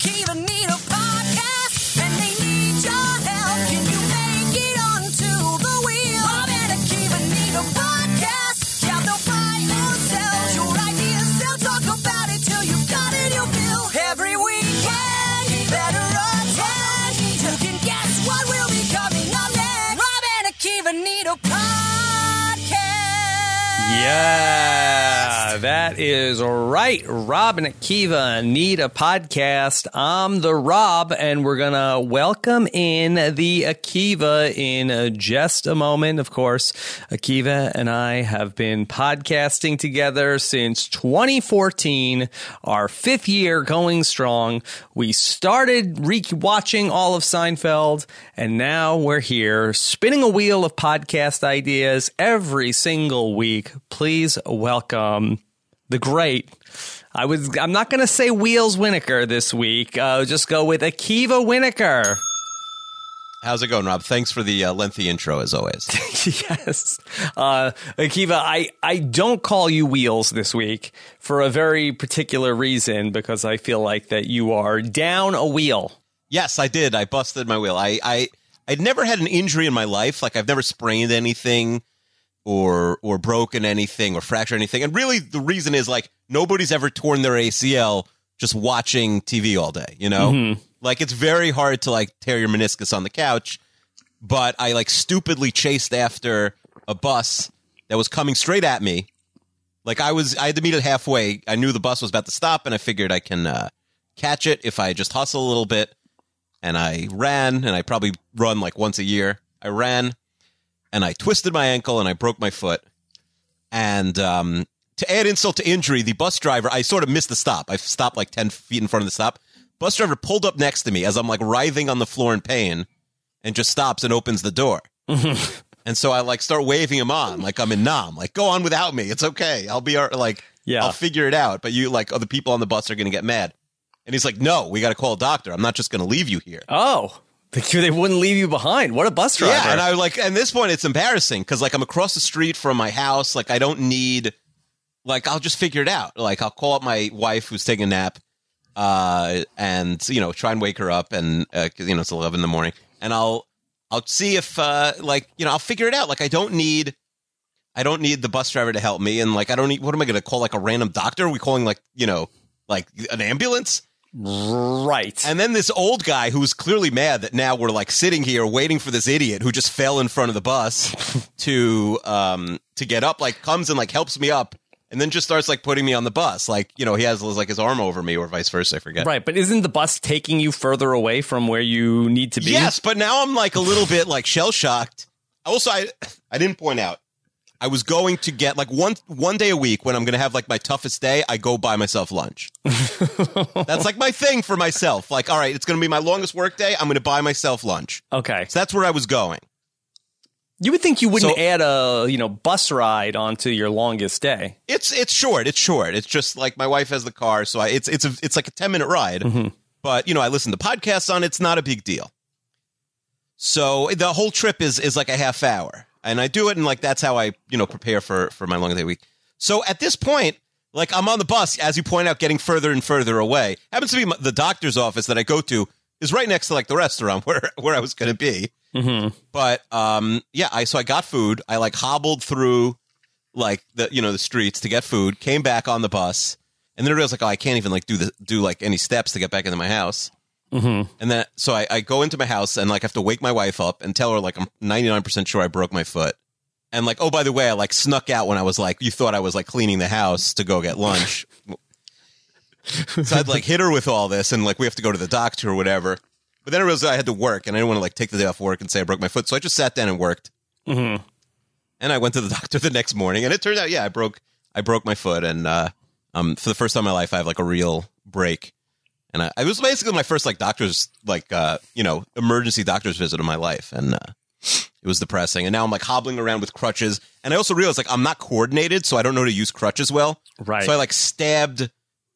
Akiva need a podcast, and they need your help. Can you make it onto the wheel? Rob and Akiva need a podcast. Yeah, they'll buy or sell your ideas. They'll talk about it till you've got it, you'll bill. Every weekend, better attend. You can guess what will be coming up next. Rob and Akiva need a podcast. Yeah, that is right. Rob and Akiva need a podcast. I'm the Rob, and we're going to welcome in the Akiva in just a moment. Of course, Akiva and I have been podcasting together since 2014, our 5th year going strong. We started watching all of Seinfeld, and now we're here spinning a wheel of podcast ideas every single week. Please welcome the great. I'm not going to say Wheels Winokur this week. Just go with Akiva Winokur. How's it going, Rob? Thanks for the lengthy intro, as always. Yes. Akiva, I don't call you Wheels this week for a very particular reason, because I feel like that you are down a wheel. Yes, I did. I busted my wheel. I'd never had an injury in my life. Like, I've never sprained anything or broken anything or fractured anything. And really, the reason is, like, nobody's ever torn their ACL just watching TV all day, you know? Mm-hmm. Like, it's very hard to, like, tear your meniscus on the couch. But I, like, stupidly chased after a bus that was coming straight at me. Like, I had to meet it halfway. I knew the bus was about to stop, and I figured I can catch it if I just hustle a little bit. And I ran, and I probably run, like, once a year. I ran, and I twisted my ankle, and I broke my foot. And to add insult to injury, the bus driver, I sort of missed the stop. I stopped like 10 feet in front of the stop. Bus driver pulled up next to me as I'm like writhing on the floor in pain and just stops and opens the door. And so I like start waving him on like I'm in Nam. Like, go on without me. It's okay. I'll be I'll figure it out. But you, like, other people on the bus are going to get mad. And he's like, no, we got to call a doctor. I'm not just going to leave you here. Oh. They wouldn't leave you behind. What a bus driver. Yeah, and I like at this point it's embarrassing because like I'm across the street from my house. Like I don't need, like I'll just figure it out. Like I'll call up my wife who's taking a nap, and try and wake her up, and it's 11 in the morning, and I'll see if I'll figure it out. Like I don't need the bus driver to help me, and like I don't need. What am I going to call, like a random doctor? Are we calling like an ambulance? Right. And then this old guy who's clearly mad that now we're like sitting here waiting for this idiot who just fell in front of the bus to get up, like comes and like helps me up and then just starts like putting me on the bus. Like, he has like his arm over me or vice versa. I forget. Right. But isn't the bus taking you further away from where you need to be? Yes. But now I'm like a little bit like shell shocked. Also, I didn't point out. I was going to get like one day a week when I'm going to have like my toughest day, I go buy myself lunch. That's like my thing for myself. Like, all right, it's going to be my longest work day. I'm going to buy myself lunch. Okay. So that's where I was going. You would think you wouldn't add a, bus ride onto your longest day. It's short. It's short. It's just like my wife has the car. So it's like a 10-minute ride. Mm-hmm. But, I listen to podcasts on it. It's not a big deal. So the whole trip is like a half hour. And I do it, and like that's how I, prepare for my long day week. So at this point, like I'm on the bus, as you point out, getting further and further away. Happens to be the doctor's office that I go to is right next to like the restaurant where I was going to be. Mm-hmm. But so I got food. I like hobbled through like the streets to get food. Came back on the bus, and then I realized like, oh, I can't even like do like any steps to get back into my house. Mm-hmm. And then, so I go into my house and like have to wake my wife up and tell her like I'm 99% sure I broke my foot. And like, oh, by the way, I like snuck out when I was like, you thought I was like cleaning the house to go get lunch. So I'd like hit her with all this and like we have to go to the doctor or whatever. But then I realized I had to work and I didn't want to like take the day off work and say I broke my foot. So I just sat down and worked. Mm-hmm. And I went to the doctor the next morning and it turned out, yeah, I broke my foot. And for the first time in my life, I have like a real break. And it was basically my first like doctor's like emergency doctor's visit of my life, and it was depressing. And now I'm like hobbling around with crutches, and I also realized like I'm not coordinated, so I don't know how to use crutches well. Right. So I like stabbed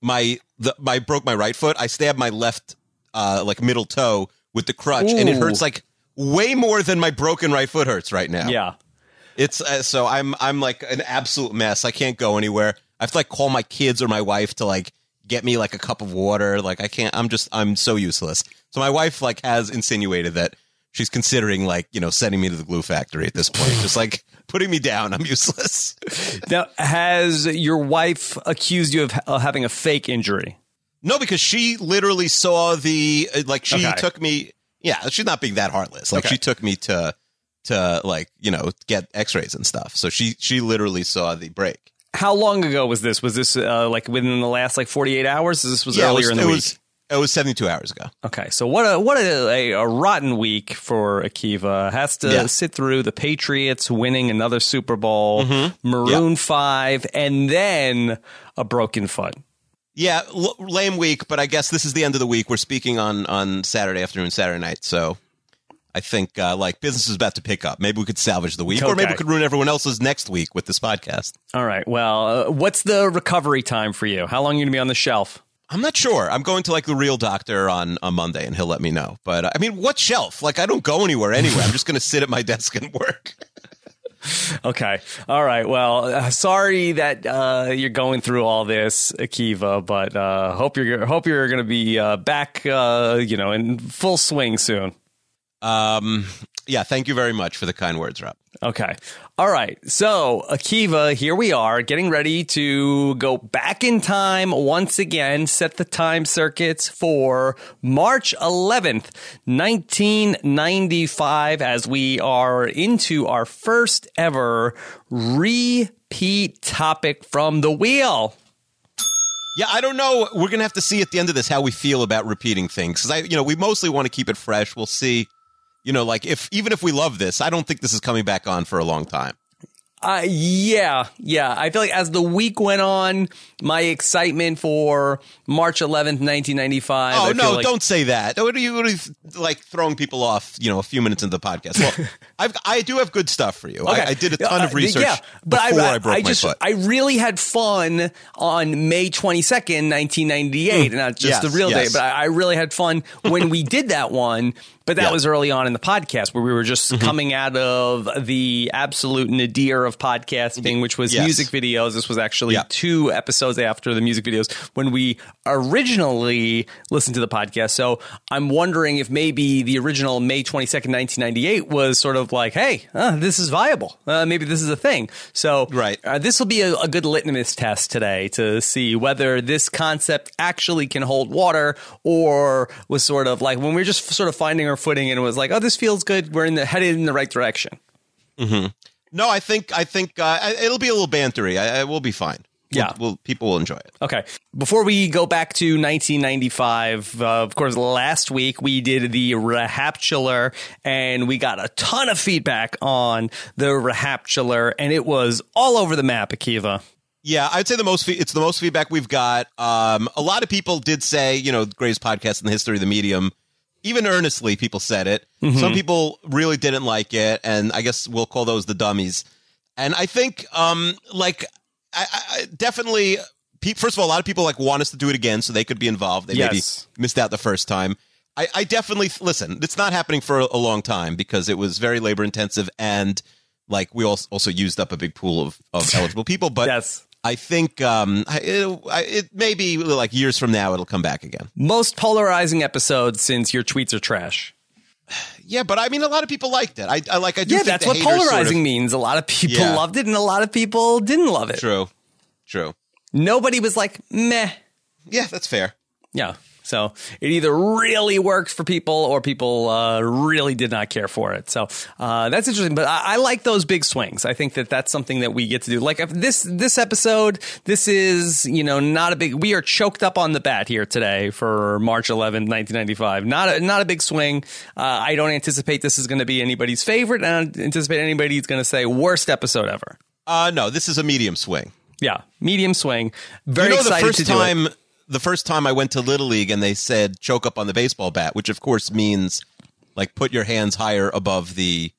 I broke my right foot. I stabbed my left like middle toe with the crutch, and it hurts like way more than my broken right foot hurts right now. Yeah. It's so I'm like an absolute mess. I can't go anywhere. I have to like call my kids or my wife to like get me like a cup of water. Like I can't. I'm so useless. So my wife like has insinuated that she's considering like sending me to the glue factory at this point, just like putting me down. I'm useless. Now, has your wife accused you of having a fake injury? No, because she literally saw the she Okay. took me. Yeah, she's not being that heartless. Like Okay. she took me to like get X-rays and stuff. So she literally saw the break. How long ago was this? Was this like within the last like 48 hours? This was earlier in the week. It was 72 hours ago. Okay, so what a rotten week for Akiva. Has to sit through the Patriots winning another Super Bowl, Maroon 5, and then a broken foot. Yeah, lame week, but I guess this is the end of the week. We're speaking on Saturday afternoon, Saturday night, so I think like business is about to pick up. Maybe we could salvage the week, or maybe we could ruin everyone else's next week with this podcast. All right, well, what's the recovery time for you? How long are you going to be on the shelf? I'm not sure. I'm going to like the real doctor on Monday, and he'll let me know. But I mean, what shelf? Like, I don't go anywhere anyway. I'm just going to sit at my desk and work. Okay. All right. Well, sorry that you're going through all this, Akiva, but hope you're going to be back, in full swing soon. Yeah. Thank you very much for the kind words, Rob. Okay. All right. So, Akiva, here we are getting ready to go back in time once again, set the time circuits for March 11th, 1995, as we are into our first ever repeat topic from the wheel. Yeah, I don't know. We're going to have to see at the end of this how we feel about repeating things. Because we mostly want to keep it fresh. We'll see. Like even if we love this, I don't think this is coming back on for a long time. Yeah. I feel like as the week went on, my excitement for March 11th, 1995. Oh, no, don't say that. What are you like throwing people off, a few minutes into the podcast? Well, I do have good stuff for you. Okay. I did a ton of research before I broke my foot. I really had fun on May 22nd, 1998, and not just the real day, but I really had fun when we did that one. But that was early on in the podcast where we were just coming out of the absolute nadir of podcasting, which was music videos. This was actually 2 episodes after the music videos when we originally listened to the podcast. So I'm wondering if maybe the original May 22nd, 1998 was sort of like, hey, this is viable. Maybe this is a thing. So this will be a good litmus test today to see whether this concept actually can hold water, or was sort of like when we're just sort of finding our footing and it was like, oh, this feels good. We're headed in the right direction. No, I think it'll be a little bantery. I will be fine. People will enjoy it. Okay. Before we go back to 1995, of course, last week we did the Rahaptular, and we got a ton of feedback on the Rahaptular, and it was all over the map, Akiva. Yeah, I'd say it's the most feedback we've got. A lot of people did say, greatest podcast in the history of the medium. Even earnestly, people said it. Some people really didn't like it, and I guess we'll call those the dummies. And I think, I definitely, first of all, a lot of people want us to do it again so they could be involved. They maybe missed out the first time. I definitely, listen, it's not happening for a long time because it was very labor intensive, and we also used up a big pool of eligible people. But I think it may be years from now it'll come back again. Most polarizing episode since your tweets are trash. Yeah, but I mean, a lot of people liked it. I do. Yeah, that's what polarizing means. A lot of people loved it, and a lot of people didn't love it. True. Nobody was like, meh. Yeah, that's fair. Yeah. So it either really works for people or people really did not care for it. So that's interesting. But I like those big swings. I think that's something that we get to do. Like if this episode, this is, not a big, we are choked up on the bat here today for March 11th, 1995. Not a big swing. I don't anticipate this is going to be anybody's favorite. I don't anticipate anybody's going to say worst episode ever. No, this is a medium swing. Yeah, medium swing. Very excited to do it. The first time I went to Little League and they said choke up on the baseball bat, which of course means put your hands higher above the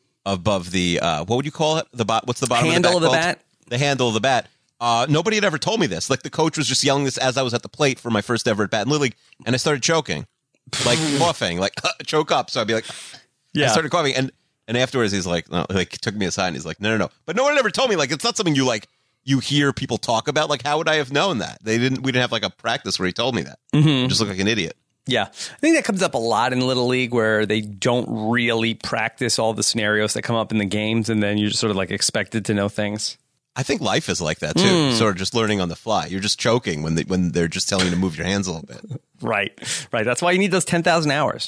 what would you call it? What's the bottom handle of the bat? The handle of the bat. Nobody had ever told me this. The coach was just yelling this as I was at the plate for my first ever at bat in Little League, and I started choking, coughing, choke up. So I'd be I started coughing, and afterwards he's like, no, took me aside and he's like, no. But no one ever told me it's not something you you hear people talk about. Like, how would I have known that? We didn't have like a practice where he told me that. I just look like an idiot. Yeah. I think that comes up a lot in Little League where they don't really practice all the scenarios that come up in the games, and then you're just sort of like expected to know things. I think life is like that too. Sort of just learning on the fly. You're just choking when they're just telling you to move your hands a little bit. Right. That's why you need those 10,000 hours.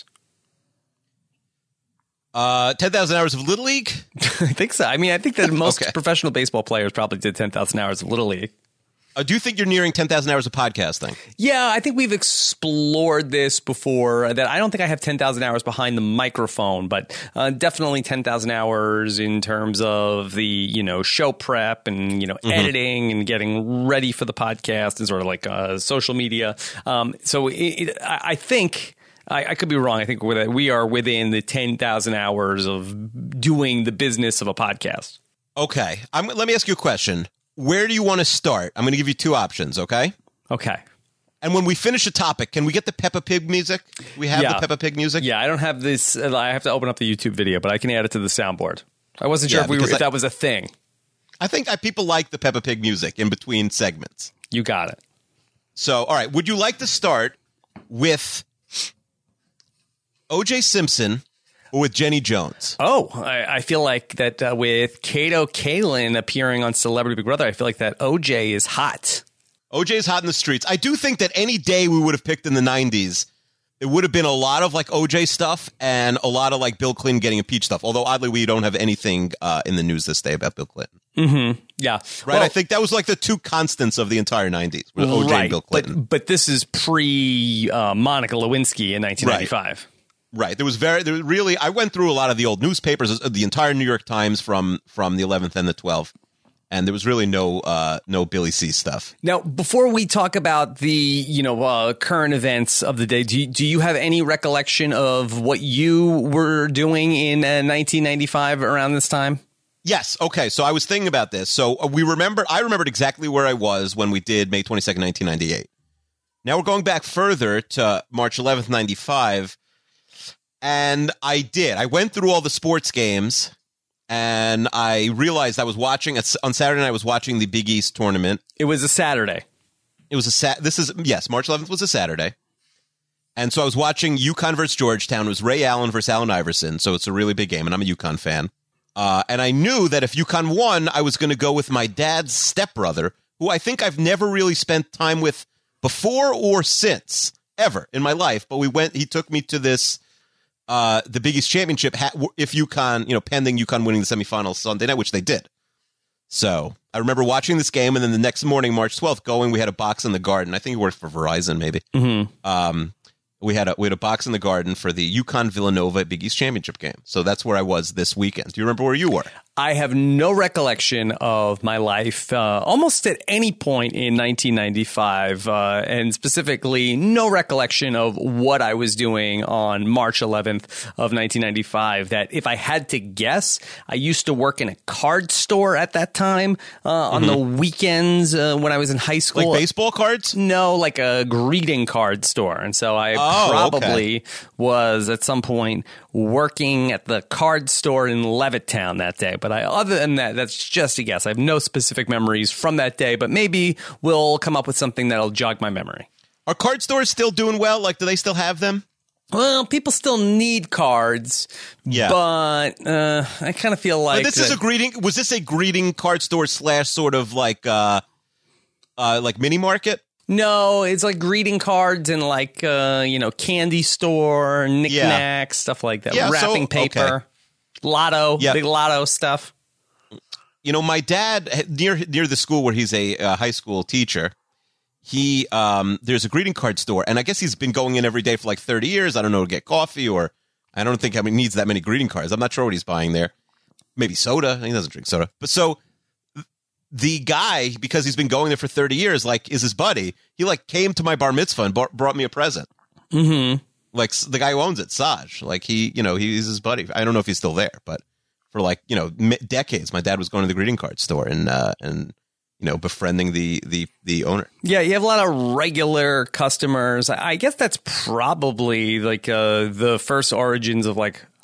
10,000 hours of Little League? I think so. I mean, I think that most professional baseball players probably did 10,000 hours of Little League. Do you think you're nearing 10,000 hours of podcasting? Yeah, I think we've explored this before. That I don't think I have 10,000 hours behind the microphone, but definitely 10,000 hours in terms of the show prep and editing and getting ready for the podcast and sort of like social media. So I think. I could be wrong. I think we are within the 10,000 hours of doing the business of a podcast. Okay. Let me ask you a question. Where do you want to start? I'm going to give you two options, okay? Okay. And when we finish a topic, can we get the Peppa Pig music? We have the Peppa Pig music? Yeah, I don't have this. I have to open up the YouTube video, but I can add it to the soundboard. I wasn't sure if that was a thing. I think people like the Peppa Pig music in between segments. You got it. So, all right. Would you like to start with O.J. Simpson or with Jenny Jones? Oh, I feel like that with Kato Kaelin appearing on Celebrity Big Brother, I feel like that OJ is hot. OJ is hot in the streets. I do think that any day we would have picked in the 90s, it would have been a lot of like OJ stuff and a lot of like Bill Clinton getting impeached stuff. Although oddly, we don't have anything in the news this day about Bill Clinton. Mm-hmm. Yeah. Right. Well, I think that was like the two constants of the entire 90s with OJ and Bill Clinton. But this is pre Monica Lewinsky in 1995. Right. I went through a lot of the old newspapers, the entire New York Times from the 11th and the 12th. And there was really no Billy C stuff. Now, before we talk about the current events of the day, do you have any recollection of what you were doing in 1995 around this time? Yes. Okay. So I was thinking about this. So I remembered exactly where I was when we did May 22nd, 1998. Now we're going back further to March 11th, 95. And I went through all the sports games. And I realized I was watching on Saturday night. I was watching the Big East tournament. It was a Saturday. It was March 11th was a Saturday. And so I was watching UConn versus Georgetown. It was Ray Allen versus Allen Iverson. So it's a really big game, and I'm a UConn fan. And I knew that if UConn won, I was going to go with my dad's stepbrother, who I think I've never really spent time with before or since ever in my life. But he took me to this. The Big East Championship, if UConn, pending UConn winning the semifinals Sunday night, which they did. So I remember watching this game, and then the next morning, March 12th, we had a box in the garden. I think he worked for Verizon, maybe. Mm-hmm. We had a box in the garden for the UConn Villanova Big East Championship game. So that's where I was this weekend. Do you remember where you were? I have no recollection of my life almost at any point in 1995, and specifically no recollection of what I was doing on March 11th of 1995. That if I had to guess, I used to work in a card store at that time on the weekends when I was in high school. Like baseball cards? No, like a greeting card store. And so I probably was at some point working at the card store in Levittown that day. But other than that, that's just a guess. I have no specific memories from that day, but maybe we'll come up with something that'll jog my memory. Are card stores still doing well? Like, do they still have them? Well, people still need cards, but I kind of feel like this is a greeting. Was this a greeting card store / sort of like mini market? No, it's like greeting cards and like candy store, knickknacks, stuff like that. Yeah, wrapping paper, lotto, big lotto stuff. My dad near the school where he's a high school teacher. He there's a greeting card store, and I guess he's been going in every day for like 30 years. I don't know, to get coffee, or I don't think he needs that many greeting cards. I'm not sure what he's buying there. Maybe soda. He doesn't drink soda, but so. The guy, because he's been going there for 30 years, is his buddy. He came to my bar mitzvah and brought me a present. Mm-hmm. Like the guy who owns it, Saj. He's his buddy. I don't know if he's still there, but for decades, my dad was going to the greeting card store and befriending the owner. Yeah, you have a lot of regular customers. I guess that's probably the first origins of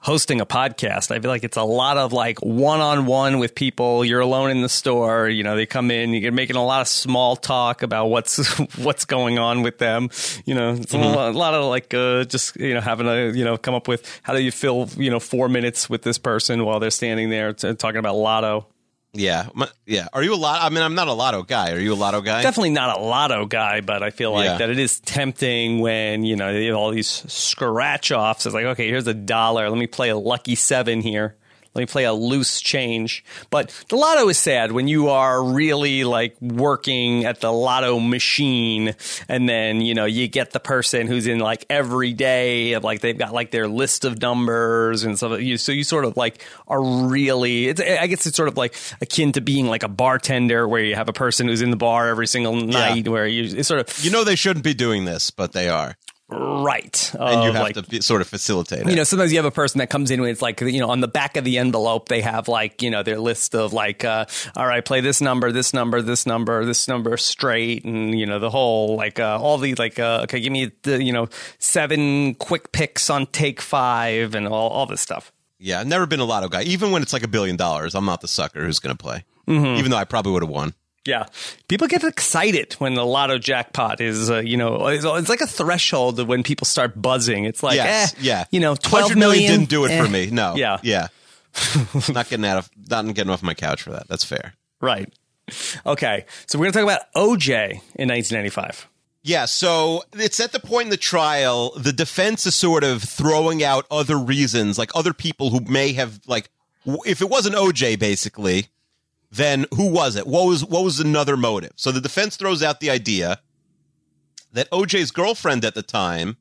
hosting a podcast. I feel like it's a lot of like one-on-one with people. You're alone in the store. You know, they come in, you're making a lot of small talk about what's going on with them. You know, it's a lot of like just, you know, having to, you know, come up with how do you fill, you know, 4 minutes with this person while they're standing there talking about lotto. Yeah. Yeah. Are you a lotto? I mean, I'm not a lotto guy. Are you a lotto guy? Definitely not a lotto guy, but I feel like that it is tempting when, you know, you have all these scratch offs. It's like, okay, here's $1. Let me play a lucky 7 here. Let me play a loose change. But the lotto is sad when you are really like working at the lotto machine and then, you know, you get the person who's in like every day of like they've got like their list of numbers and stuff. So you sort of like are really, I guess it's sort of like akin to being like a bartender where you have a person who's in the bar every single night where it's sort of. You know, they shouldn't be doing this, but they are. Right. And you have to sort of facilitate it. You know, sometimes you have a person that comes in with, it's like, you know, on the back of the envelope, they have like, you know, their list of like, all right, play this number, this number, this number, this number straight. And, you know, the whole like all the like, okay, give me the, you know, 7 quick picks on take 5 and all this stuff. Yeah, I've never been a lotto guy. Even when it's like $1 billion, I'm not the sucker who's going to play, even though I probably would have won. Yeah. People get excited when the lotto jackpot is, you know, it's like a threshold of when people start buzzing. It's like, you know, 12 million didn't do it for me. No. Yeah. Yeah. not getting off my couch for that. That's fair. Right. Okay. So we're going to talk about OJ in 1995. Yeah. So it's at the point in the trial, the defense is sort of throwing out other reasons, like other people who may have, like, if it wasn't OJ, basically, then who was it? What was another motive? So the defense throws out the idea that OJ's girlfriend at the time,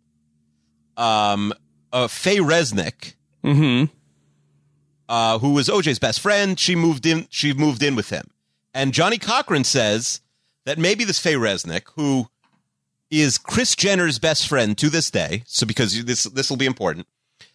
Faye Resnick, who was OJ's best friend, she moved in with him. And Johnny Cochran says that maybe this Faye Resnick, who is Kris Jenner's best friend to this day, so because this will be important,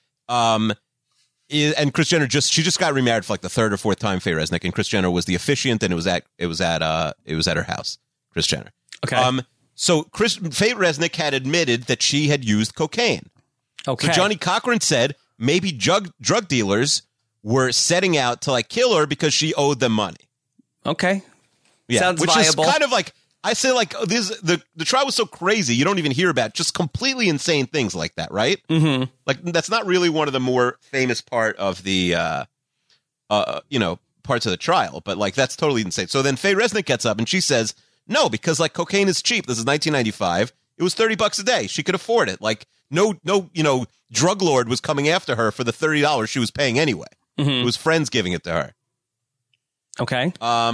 and Kris Jenner she just got remarried for like the 3rd or 4th time, Faye Resnick, and Kris Jenner was the officiant, and it was at her house, Kris Jenner. Okay. So Faye Resnick had admitted that she had used cocaine. Okay. So Johnny Cochran said maybe drug dealers were setting out to like kill her because she owed them money. Okay. Yeah, sounds which viable. is kind of like, I say, like, the trial was so crazy, you don't even hear about just completely insane things like that, right? Mm-hmm. Like, that's not really one of the more famous part of the, you know, parts of the trial, but, like, that's totally insane. So then Faye Resnick gets up and she says, no, because, like, cocaine is cheap. This is 1995. It was $30 a day. She could afford it. Like, no, you know, drug lord was coming after her for the $30 she was paying anyway. Mm-hmm. It was friends giving it to her. Okay.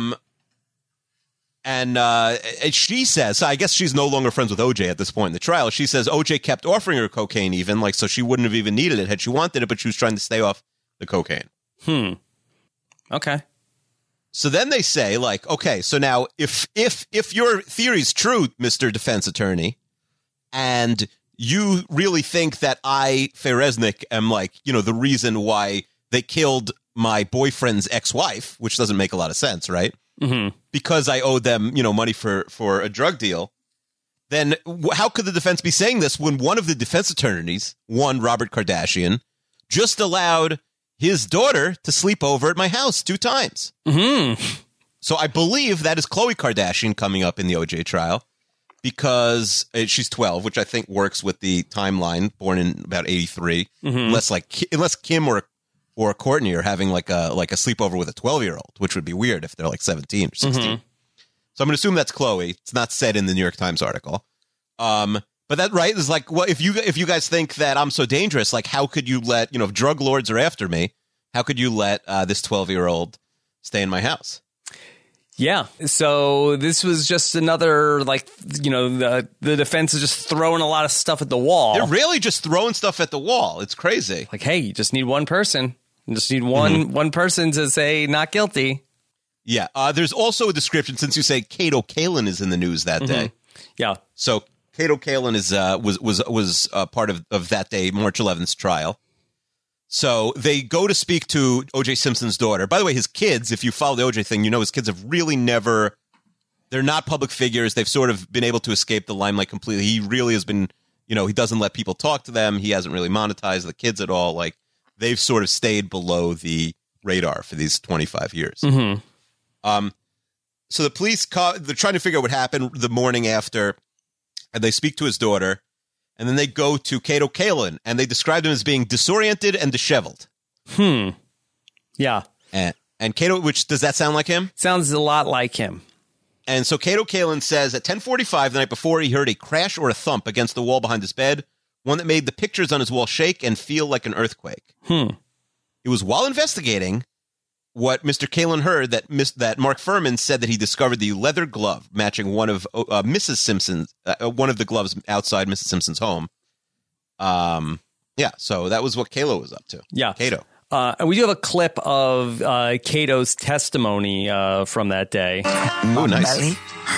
And she says, so I guess she's no longer friends with OJ at this point in the trial. She says OJ kept offering her cocaine even, like, so she wouldn't have even needed it had she wanted it, but she was trying to stay off the cocaine. Okay. So then they say, like, okay, so now if your theory's true, Mr. Defense Attorney, and you really think that I, Faye Resnick, am, like, you know, the reason why they killed my boyfriend's ex-wife, which doesn't make a lot of sense, right? Mm-hmm. Because I owed them, you know, money for a drug deal, then how could the defense be saying this when one of the defense attorneys, Robert Kardashian, just allowed his daughter to sleep over at my house 2 times? Mm-hmm. So I believe that is Khloe Kardashian coming up in the OJ trial because she's 12, which I think works with the timeline, born in about 83, unless Kim or Courtney are having like a sleepover with a 12-year-old, which would be weird if they're like 17 or 16. Mm-hmm. So I'm going to assume that's Khloe. It's not said in the New York Times article. But that, right, is like, well, if you guys think that I'm so dangerous, like, how could you let, you know, if drug lords are after me, how could you let this 12-year-old stay in my house? Yeah. So this was just another, like, you know, the defense is just throwing a lot of stuff at the wall. They're really just throwing stuff at the wall. It's crazy. Like, hey, you just need one person. You just need one person to say not guilty. Yeah. There's also a description, since you say Kato Kaelin is in the news that day. Yeah. So Kato Kaelin is was part of that day, March 11th trial. So they go to speak to O.J. Simpson's daughter. By the way, his kids, if you follow the O.J. thing, you know his kids have really never, they're not public figures. They've sort of been able to escape the limelight completely. He really has been, you know, he doesn't let people talk to them. He hasn't really monetized the kids at all. Like, they've sort of stayed below the radar for these 25 years. So the police, they're trying to figure out what happened the morning after, and they speak to his daughter, and then they go to Kato Kalin, and they describe him as being disoriented and disheveled. Yeah. And Kato, which, does that sound like him? Sounds a lot like him. And so Kato Kalin says at 10:45 the night before, he heard a crash or a thump against the wall behind his bed, one that made the pictures on his wall shake and feel like an earthquake. It was while investigating what Mr. Kalin heard that Mark Furman said that he discovered the leather glove matching one of Mrs. Simpson's, one of the gloves outside Mrs. Simpson's home. Yeah, so that was what Kato was up to. Yeah. Kato. And we do have a clip of Kato's testimony from that day. Oh, nice. Belly,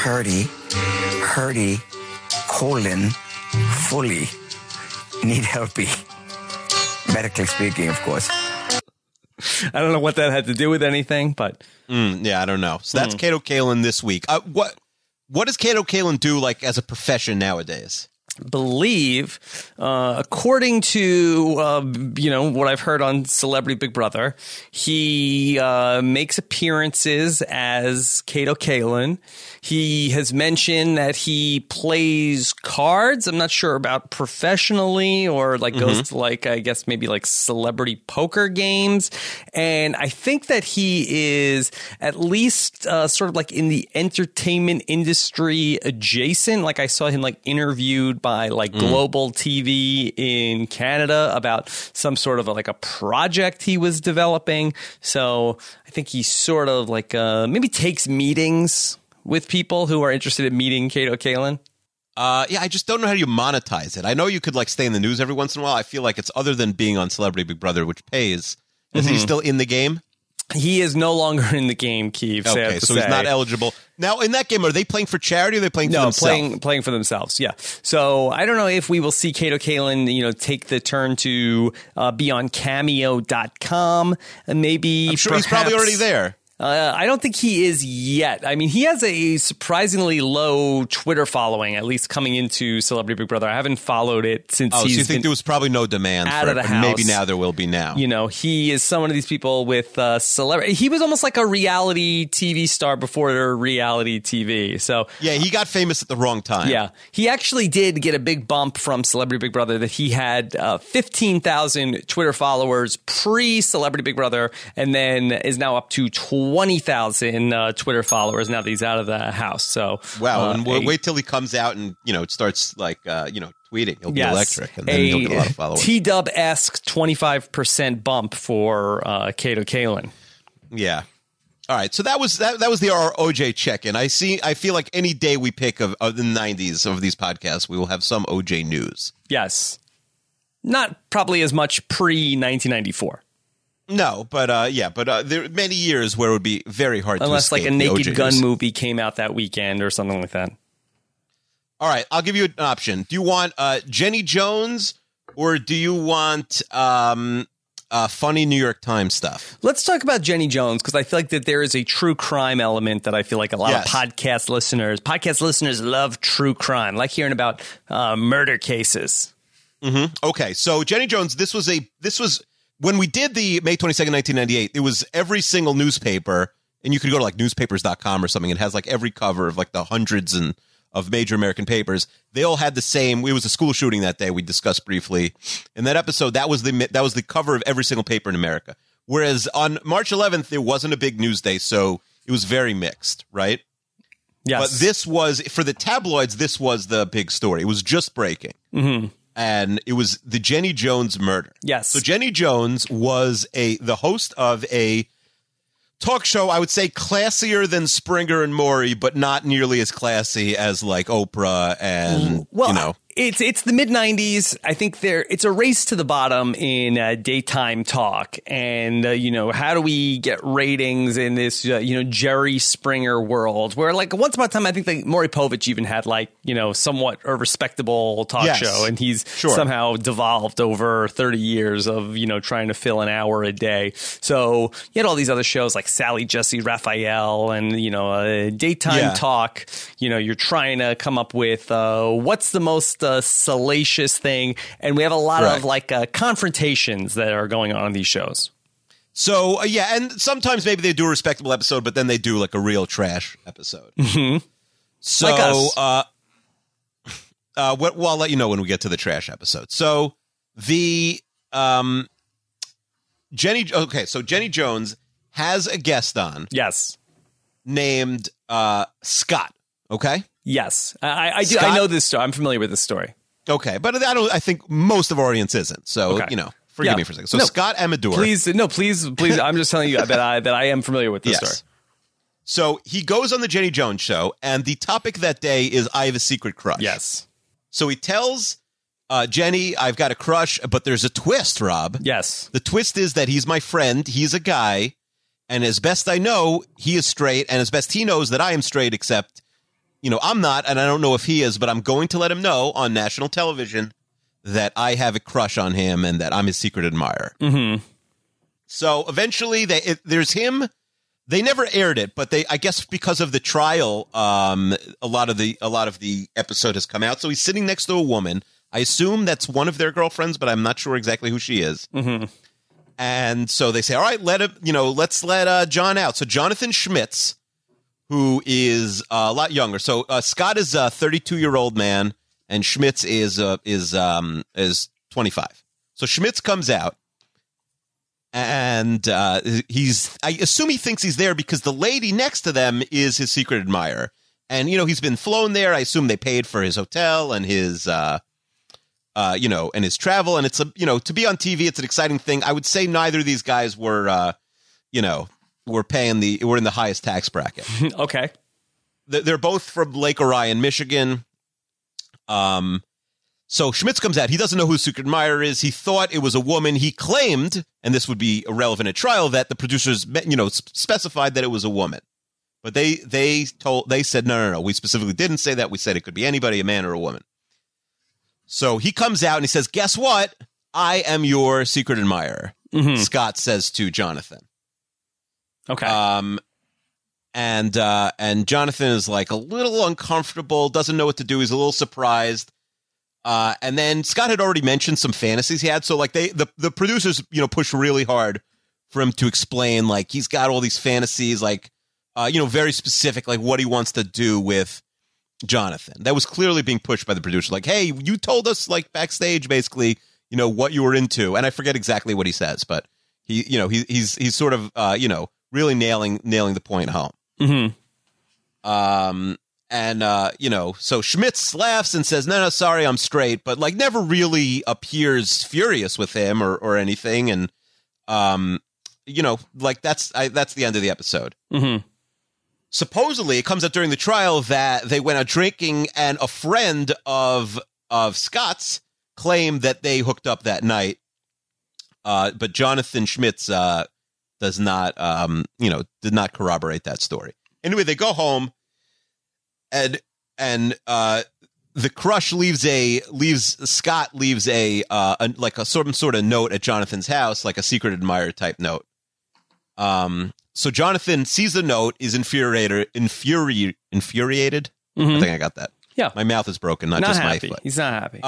hurdy, colon, fully, need helpy. Medically speaking, of course. I don't know what that had to do with anything, but... yeah, I don't know. So that's Kato Kalin this week. What does Kato Kalin do, like, as a profession nowadays? Believe, according to what I've heard on Celebrity Big Brother, he makes appearances as Kato Kalin. He has mentioned that he plays cards. I'm not sure about professionally, or like goes to like, I guess maybe like celebrity poker games. And I think that he is at least sort of like in the entertainment industry adjacent. Like I saw him like interviewed by like Global TV in Canada about some sort of like a project he was developing. So I think he sort of like maybe takes meetings with people who are interested in meeting Kato Kalin. Yeah, I just don't know how you monetize it. I know you could like stay in the news every once in a while. I feel like it's other than being on Celebrity Big Brother, which pays. Is he still in the game? He is no longer in the game, Keith. Okay, so he's not eligible. Now, in that game, are they playing for charity or are they playing for themselves? No, playing for themselves, yeah. So I don't know if we will see Kato Kalin, take the turn to be on Cameo.com. And maybe I'm sure he's probably already there. I don't think he is yet. I mean, he has a surprisingly low Twitter following, at least coming into Celebrity Big Brother. I haven't followed it since so he's you think there was probably no demand out for of it, the but house. maybe now there will be now. He is someone of these people with celebrity. He was almost like a reality TV star before reality TV. So yeah, he got famous at the wrong time. Yeah, he actually did get a big bump from Celebrity Big Brother that he had 15,000 Twitter followers pre-Celebrity Big Brother, and then is now up to 20,000 Twitter followers now that he's out of the house. So wow, and wait till he comes out and starts like tweeting. He'll be electric, and then he'll get a lot of followers. T-Dub-esque 25% bump for Kato Kalin. Yeah. All right, so that was the OJ check-in. I feel like any day we pick of the 90s of these podcasts, we will have some OJ news. Yes, not probably as much pre-1994. No, but there are many years where it would be very hard unless to escape like a Naked Gun news. movie came out that weekend or something like that. All right, I'll give you an option. Do you want Jenny Jones or do you want funny New York Times stuff? Let's talk about Jenny Jones, because I feel like that there is a true crime element that I feel like a lot of podcast listeners love true crime, like hearing about murder cases. Okay, so Jenny Jones, this was when we did the May 22nd, 1998, it was every single newspaper, and you could go to like newspapers.com or something. It has like every cover of like the hundreds of major American papers. They all had the same. It was a school shooting that day. We discussed briefly in that episode. That was the cover of every single paper in America. Whereas on March 11th, there wasn't a big news day, so it was very mixed, right? Yes. But this was, for the tabloids, this was the big story. It was just breaking. And it was the Jenny Jones murder. Yes. So Jenny Jones was the host of a talk show, I would say classier than Springer and Maury, but not nearly as classy as like Oprah and, It's the mid-90s. I think it's a race to the bottom in daytime talk. And, how do we get ratings in this, Jerry Springer world where, like, once upon a time, I think like Maury Povich even had, like, somewhat a respectable talk show. And he's somehow devolved over 30 years of, trying to fill an hour a day. So you had all these other shows like Sally Jesse Raphael and, daytime talk. You're trying to come up with what's the most a salacious thing, and we have a lot Right. of like confrontations that are going on in these shows. So yeah, and sometimes maybe they do a respectable episode, but then they do like a real trash episode. So Like us. well, I'll let you know when we get to the trash episode. So the Jenny Jones has a guest on Yes. named Scott. Okay. Yes. I do. Scott- I know this story. I'm familiar with this story. Okay, but I think most of our audience isn't. So Okay. forgive Yeah. me for a second. So No. Scott Amador. Please. I'm just telling you that I am familiar with this Yes. story. So he goes on the Jenny Jones show, and the topic that day is I have a secret crush. Yes. So he tells Jenny, I've got a crush, but there's a twist, Rob. Yes. The twist is that he's my friend, he's a guy, and as best I know, he is straight, and as best he knows that I am straight, except, I'm not, and I don't know if he is, but I'm going to let him know on national television that I have a crush on him and that I'm his secret admirer. Mm-hmm. So eventually, there's him. They never aired it, but I guess because of the trial, a lot of the episode has come out. So he's sitting next to a woman. I assume that's one of their girlfriends, but I'm not sure exactly who she is. Mm-hmm. And so they say, all right, let's let John out. So Jonathan Schmitz, who is a lot younger. So Scott is a 32-year-old man, and Schmitz is 25. So Schmitz comes out. And I assume he thinks he's there because the lady next to them is his secret admirer. And, he's been flown there. I assume they paid for his hotel and his, and his travel. And it's, to be on TV, it's an exciting thing. I would say neither of these guys were, we're in the highest tax bracket. Okay. They're both from Lake Orion, Michigan. So Schmitz comes out. He doesn't know who his secret admirer is. He thought it was a woman. He claimed, and this would be irrelevant at trial, that the producers, specified that it was a woman. But they said, no. We specifically didn't say that. We said it could be anybody, a man or a woman. So he comes out and he says, guess what? I am your secret admirer. Mm-hmm. Scott says to Jonathan. Okay. And Jonathan is like a little uncomfortable, doesn't know what to do. He's a little surprised. And then Scott had already mentioned some fantasies he had. So like the producers, push really hard for him to explain, like he's got all these fantasies, like, very specific, like what he wants to do with Jonathan. That was clearly being pushed by the producer. Like, hey, you told us like backstage, basically, what you were into. And I forget exactly what he says, but he's sort of, really nailing the point home. Mm-hmm. So Schmitz laughs and says, no, sorry, I'm straight, but like never really appears furious with him or anything. And, like that's the end of the episode. Mm-hmm. Supposedly it comes up during the trial that they went out drinking and a friend of Scott's claimed that they hooked up that night. But Jonathan Schmitz, did not corroborate that story. Anyway, they go home. And the crush leaves Scott leaves a some sort of note at Jonathan's house, like a secret admirer type note. So Jonathan sees the note, is infuriated. Mm-hmm. I think I got that. Yeah. My mouth is broken, not just happy. my foot. He's not happy.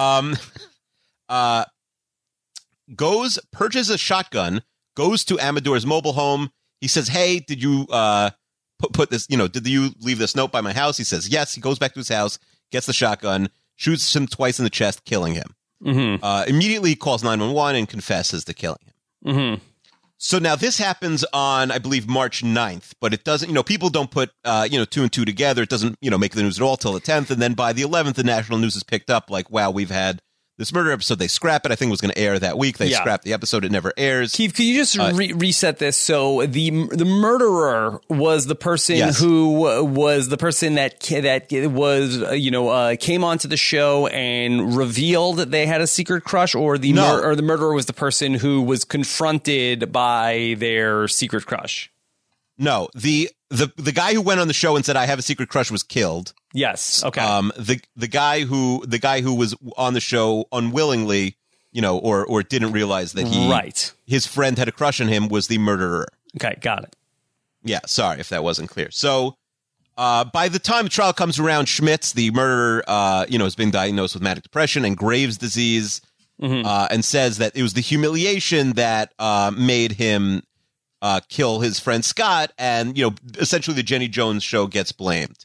Purchases a shotgun, goes to Amador's mobile home. He says, hey, did you put this, did you leave this note by my house? He says, yes. He goes back to his house, gets the shotgun, shoots him twice in the chest, killing him. Mm-hmm. Immediately calls 911 and confesses to killing him. Mm-hmm. So now this happens on, I believe, March 9th, but it doesn't, people don't put, two and two together. It doesn't, make the news at all till the 10th. And then by the 11th, the national news is picked up like, wow, we've had this murder episode. They scrap it. I think it was going to air that week. They scrapped the episode. It never airs. Keith, can you just reset this? So the murderer was the person who was the person that was came onto the show and revealed that they had a secret crush, or the murderer was the person who was confronted by their secret crush. No, the guy who went on the show and said I have a secret crush was killed. Yes. Okay. The guy who was on the show unwillingly, or didn't realize that his friend had a crush on him was the murderer. Okay, got it. Yeah, sorry if that wasn't clear. So By the time the trial comes around, Schmitz, the murderer, has been diagnosed with manic depression and Graves' disease, and says that it was the humiliation that made him kill his friend Scott, and essentially the Jenny Jones show gets blamed.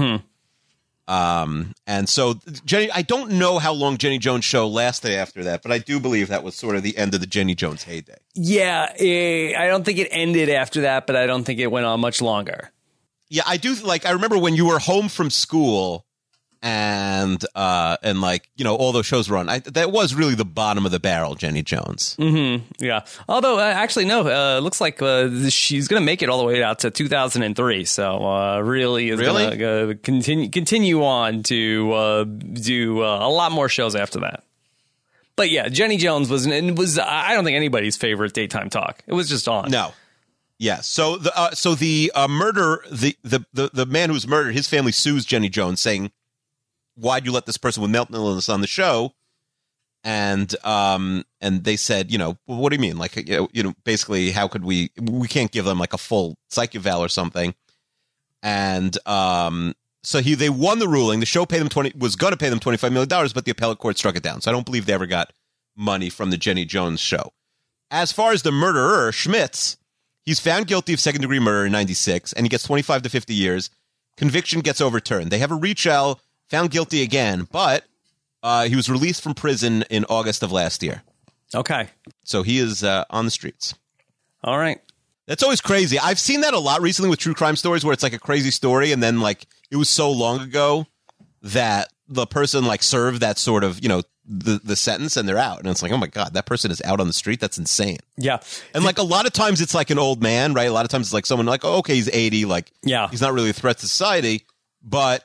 And so I don't know how long Jenny Jones show lasted after that, but I do believe that was sort of the end of the Jenny Jones heyday. Yeah, I don't think it ended after that, but I don't think it went on much longer. Yeah, I do. I remember when you were home from school and all those shows were on. That was really the bottom of the barrel, Jenny Jones. Yeah. Although, actually, no, looks like she's going to make it all the way out to 2003. So really is going to continue on to do a lot more shows after that. But yeah, Jenny Jones was I don't think anybody's favorite daytime talk. It was just on. No. Yeah. So the murder, the man who was murdered, his family sues Jenny Jones saying, why'd you let this person with mental illness on the show? And they said, well, what do you mean? Basically, how could we can't give them like a full psych eval or something. And so they won the ruling. The show was going to pay them $25 million, but the appellate court struck it down. So I don't believe they ever got money from the Jenny Jones show. As far as the murderer, Schmitz, he's found guilty of second-degree murder in 1996, and he gets 25 to 50 years. Conviction gets overturned. They have a retrial, found guilty again, but he was released from prison in August of last year. Okay. So he is on the streets. All right. That's always crazy. I've seen that a lot recently with true crime stories where it's like a crazy story, and then it was so long ago that the person served that sort of, the sentence and they're out. And it's like, oh my God, that person is out on the street. That's insane. Yeah. And a lot of times it's like an old man, right? A lot of times it's like someone oh, okay, he's 80. Yeah. He's not really a threat to society. But,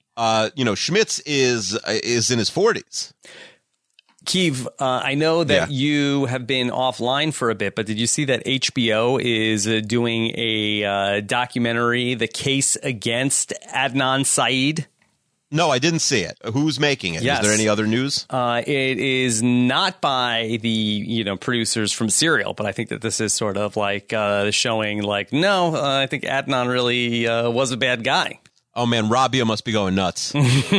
Schmitz is in his 40s. Keeve, I know that you have been offline for a bit, but did you see that HBO is doing a documentary, The Case Against Adnan Syed? No, I didn't see it. Who's making it? Yes. Is there any other news? It is not by the producers from Serial, but I think that this is sort of showing no, I think Adnan really was a bad guy. Oh man, Rabia must be going nuts.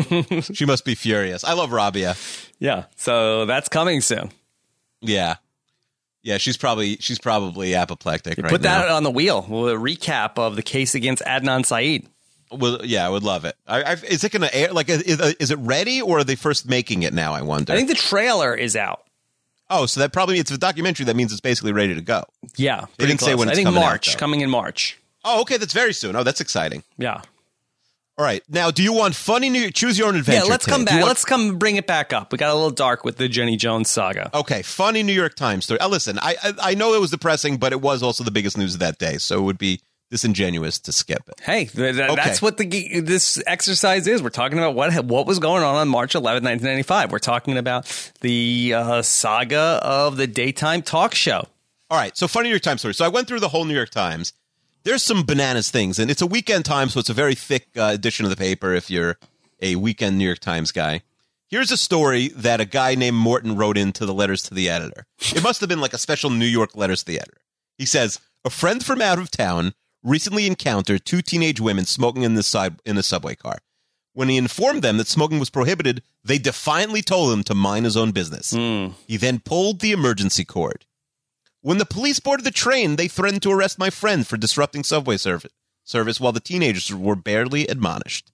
She must be furious. I love Rabia. Yeah, so that's coming soon. Yeah. Yeah, she's probably apoplectic right now. Put that on the wheel. A recap of The Case Against Adnan Syed. Well, yeah, I would love it. Is it going to air? Is it ready, or are they first making it now? I wonder. I think the trailer is out. Oh, so that probably it's a documentary. That means it's basically ready to go. Yeah, they didn't say when it's coming out, though. Coming in March. Oh, okay, that's very soon. Oh, that's exciting. Yeah. All right, now, do you want funny New Year? Choose your own adventure. Yeah, let's come back. Let's bring it back up. We got a little dark with the Jenny Jones saga. Okay, funny New York Times story. Listen, I know it was depressing, but it was also the biggest news of that day, so it would be disingenuous to skip it. Hey, that's what this exercise is. We're talking about what was going on March 11th, 1995. We're talking about the saga of the daytime talk show. All right, so funny New York Times story. So I went through the whole New York Times. There's some bananas things, and it's a weekend time, so it's a very thick edition of the paper if you're a weekend New York Times guy. Here's a story that a guy named Morton wrote into the letters to the editor. It must have been a special New York letters to the editor. He says, a friend from out of town recently encountered two teenage women smoking in a subway car. When he informed them that smoking was prohibited, they defiantly told him to mind his own business. He then pulled the emergency cord. When the police boarded the train, they threatened to arrest my friend for disrupting subway service while the teenagers were barely admonished.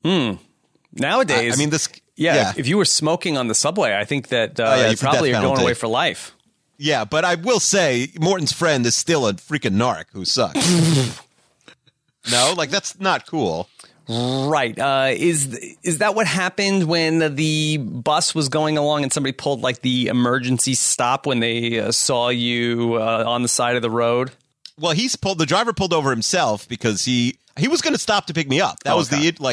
Nowadays, if you were smoking on the subway, I think that you probably are going away for life. Yeah, but I will say Morton's friend is still a freaking narc who sucks. No, that's not cool. Right. Is that what happened when the bus was going along and somebody pulled the emergency stop when they saw you on the side of the road? Well, the driver pulled over himself because he was going to stop to pick me up. That was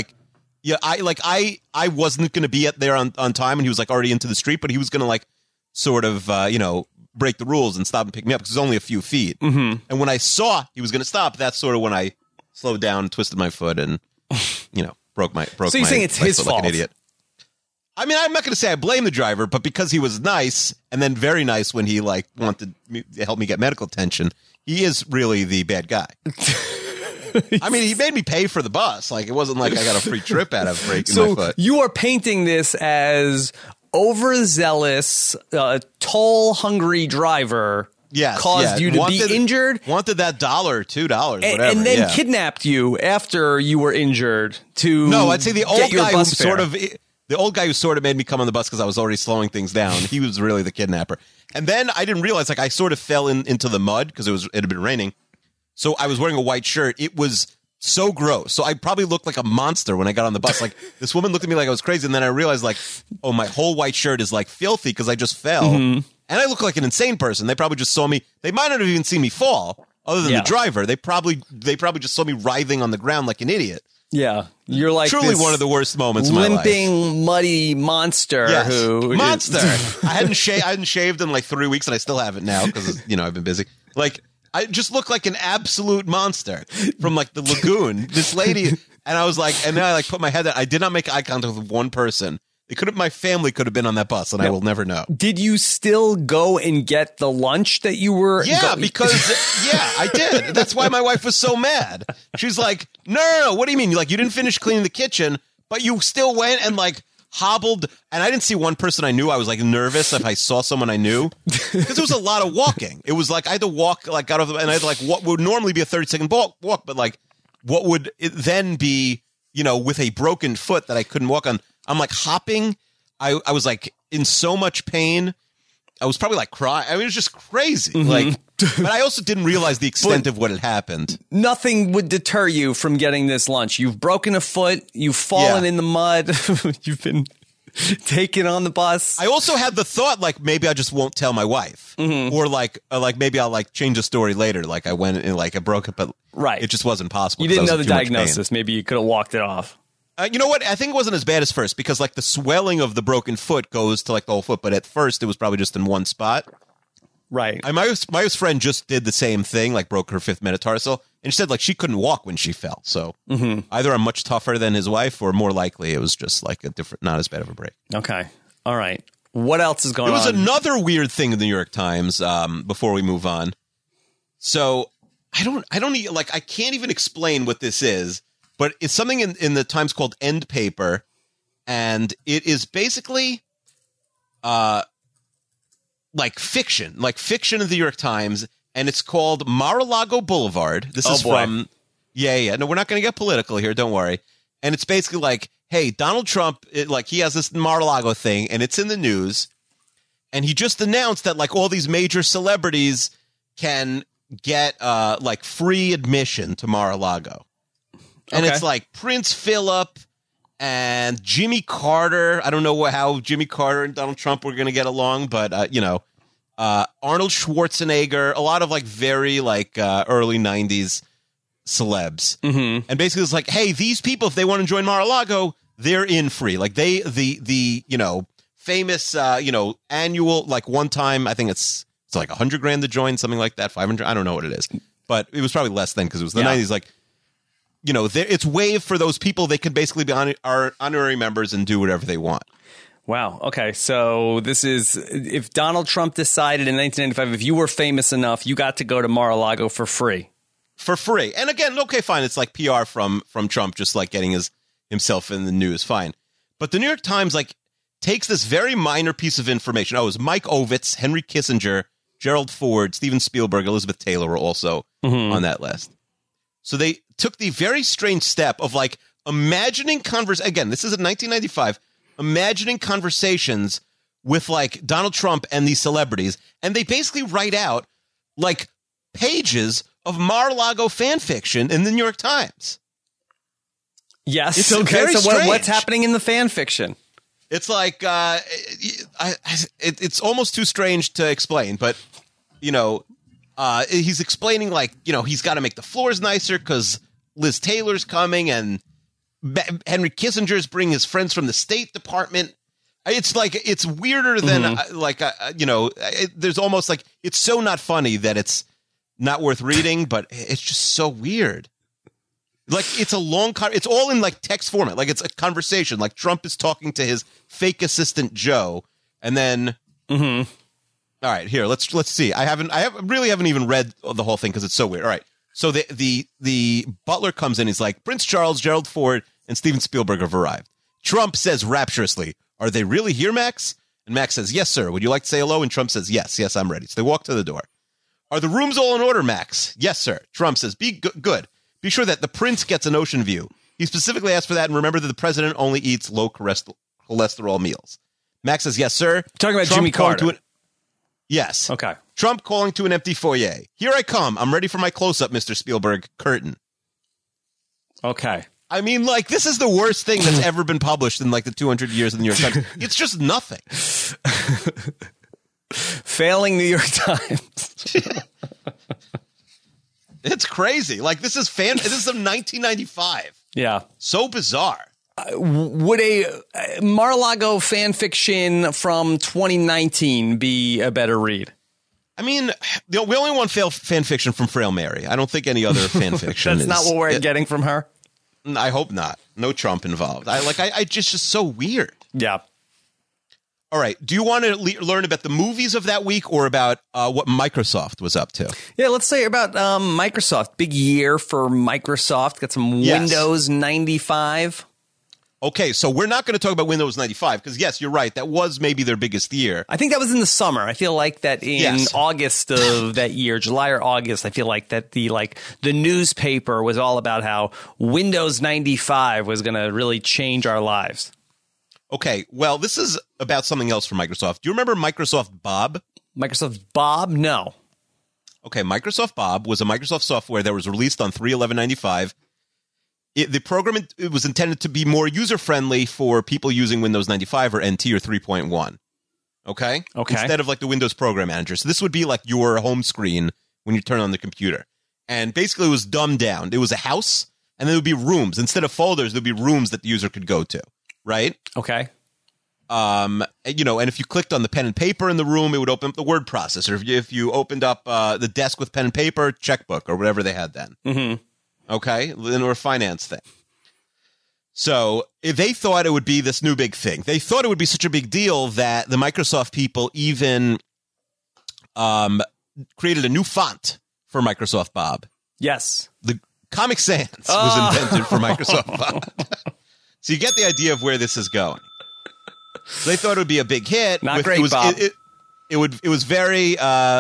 I wasn't going to be there on time, and he was already into the street, but he was going to sort of break the rules and stop and pick me up because it was only a few feet. Mm-hmm. And when I saw he was going to stop, that's sort of when I slowed down, twisted my foot, and broke my. So you're saying it's his fault? Like an idiot. I mean, I'm not going to say I blame the driver, but because he was nice and then very nice when he wanted to help me get medical attention, he is really the bad guy. I mean, he made me pay for the bus. Like, it wasn't like I got a free trip out of breaking my So foot. you are painting this as overzealous, toll-hungry driver Yes, caused you to be injured. Wanted that $1 or $2, whatever. And then yeah. kidnapped you after you were injured to No, I'd say the old get your guy who bus fare. the old guy who sort of made me come on the bus because I was already slowing things down. He was really the kidnapper. And then I didn't realize, like, I sort of fell into the mud because it had been raining. So I was wearing a white shirt. It was so gross. So I probably looked like a monster when I got on the bus. Like, this woman looked at me like I was crazy. And then I realized, like, oh, my whole white shirt is like filthy because I just fell. Mm-hmm. And I look like an insane person. They probably just saw me. They might not have even seen me fall. Other than Yeah. the driver, they probably just saw me writhing on the ground like an idiot. Yeah, you're like Truly this one of the worst moments of my life. limping, muddy monster Yes. who Monster. I hadn't shaved in like 3 weeks, and I still haven't now because I've been busy. Like, I just look like an absolute monster from like the lagoon. This lady, and I was like, and then I like put my head down. I did not make eye contact with one person. My family could have been on that bus, and I will never know. Did you still go and get the lunch that you were? Yeah, because I did. That's why my wife was so mad. She's like, no, what do you mean? Like, you didn't finish cleaning the kitchen, but you still went and like hobbled. And I didn't see one person I knew. I was like nervous if I saw someone I knew because it was a lot of walking. It was like I had to walk like out of the, and I had like what would normally be a 30-second walk, but like what would it then be? With a broken foot that I couldn't walk on. I'm like hopping. I was like in so much pain. I was probably like crying. I mean, it was just crazy. Mm-hmm. Like, but I also didn't realize the extent of what had happened. Nothing would deter you from getting this lunch. You've broken a foot. You've fallen in the mud. You've been taken on the bus. I also had the thought, like, maybe I just won't tell my wife, or like maybe I'll like change the story later. Like I went and like I broke it, but Right. it just wasn't possible. You 'cause I didn't was know in the too much pain. diagnosis. Maybe you could have walked it off. You know what? I think it wasn't as bad as first because like the swelling of the broken foot goes to like the whole foot, but at first it was probably just in one spot. Right. My friend just did the same thing, like broke her fifth metatarsal, and she said like she couldn't walk when she fell. So either I'm much tougher than his wife, or more likely it was just like a different, not as bad of a break. Okay. All right. What else is going There was on? another weird thing in the New York Times before we move on. So I can't even explain what this is, but it's something in the Times called End Paper, and it is basically like fiction in the New York Times, and it's called Mar-a-Lago Boulevard. This is boy. from No, we're not going to get political here. Don't worry. And it's basically like, hey, Donald Trump, he has this Mar-a-Lago thing, and it's in the news, and he just announced that like all these major celebrities can get like free admission to Mar-a-Lago. And Okay. it's like Prince Philip and Jimmy Carter. I don't know how Jimmy Carter and Donald Trump were going to get along, but Arnold Schwarzenegger, a lot of like very like early 90s celebs. Mm-hmm. And basically it's like, hey, these people, if they want to join Mar-a-Lago, they're in free. Like the famous annual, like one time, I think it's like $100,000 to join, something like that, 500. I don't know what it is, but it was probably less then because it was the 90s. Like, it's waived for those people. They can basically be our honorary members and do whatever they want. Wow. Okay. So this is if Donald Trump decided in 1995, if you were famous enough, you got to go to Mar-a-Lago for free. For free. And again, okay, fine. It's like PR from Trump, just like getting himself in the news. Fine. But the New York Times takes this very minor piece of information. Oh, it was Mike Ovitz, Henry Kissinger, Gerald Ford, Steven Spielberg, Elizabeth Taylor were also on that list. So they took the very strange step of like imagining again, this is in 1995, imagining conversations with like Donald Trump and these celebrities, and they basically write out like pages of Mar-a-Lago fan fiction in the New York Times. Yes. It's okay. very So what's strange. happening in the fan fiction? It's like it's almost too strange to explain, but he's explaining like he's got to make the floors nicer because Liz Taylor's coming and Henry Kissinger's bringing his friends from the State Department. It's like it's weirder than there's almost like it's so not funny that it's not worth reading, but it's just so weird. Like it's a long it's all in like text format. Like it's a conversation. Like Trump is talking to his fake assistant Joe, and then all right, here let's see. I really haven't even read the whole thing because it's so weird. All right, So the butler comes in. He's like, Prince Charles, Gerald Ford, and Steven Spielberg have arrived. Trump says rapturously, "Are they really here, Max?" And Max says, "Yes, sir. Would you like to say hello?" And Trump says, "Yes, I'm ready." So they walk to the door. "Are the rooms all in order, Max?" "Yes, sir." Trump says, "Be good. Be sure that the prince gets an ocean view. He specifically asked for that, and remember that the president only eats low cholesterol meals." Max says, "Yes, sir." Talking about Trump Jimmy Carter. Yes. Okay. Trump calling to an empty foyer. "Here I come. I'm ready for my close-up, Mr. Spielberg." Curtain. Okay. I mean, like, this is the worst thing that's ever been published in, like, the 200 years of the New York Times. It's just nothing. Failing New York Times. It's crazy. Like, this is 1995. Yeah. So bizarre. Would a Mar-a-Lago fan fiction from 2019 be a better read? I mean, we only want fan fiction from Frail Mary. I don't think any other fan fiction That's not what we're getting from her? I hope not. No Trump involved. I just so weird. Yeah. All right. Do you want to learn about the movies of that week or about what Microsoft was up to? Yeah, let's say about Microsoft. Big year for Microsoft. Got some Windows 95. Okay, so we're not going to talk about Windows 95 because, yes, you're right. That was maybe their biggest year. I think that was in the summer. I feel like that in August of that year, July or August, I feel like that the newspaper was all about how Windows 95 was going to really change our lives. Okay, well, this is about something else for Microsoft. Do you remember Microsoft Bob? Microsoft Bob? No. Okay, Microsoft Bob was a Microsoft software that was released on 3/11/95. The program it was intended to be more user-friendly for people using Windows 95 or NT or 3.1. Okay? Instead of like the Windows Program Manager. So this would be like your home screen when you turn on the computer. And basically it was dumbed down. It was a house, and there would be rooms. Instead of folders, there would be rooms that the user could go to. Right? Okay. And if you clicked on the pen and paper in the room, it would open up the word processor. If you opened up the desk with pen and paper, checkbook, or whatever they had then. Mm-hmm. Okay, or a finance thing. So if they thought it would be this new big thing. They thought it would be such a big deal that the Microsoft people even created a new font for Microsoft Bob. Yes. The Comic Sans was invented for Microsoft Bob. So you get the idea of where this is going. So they thought it would be a big hit. Not great, Bob. It was very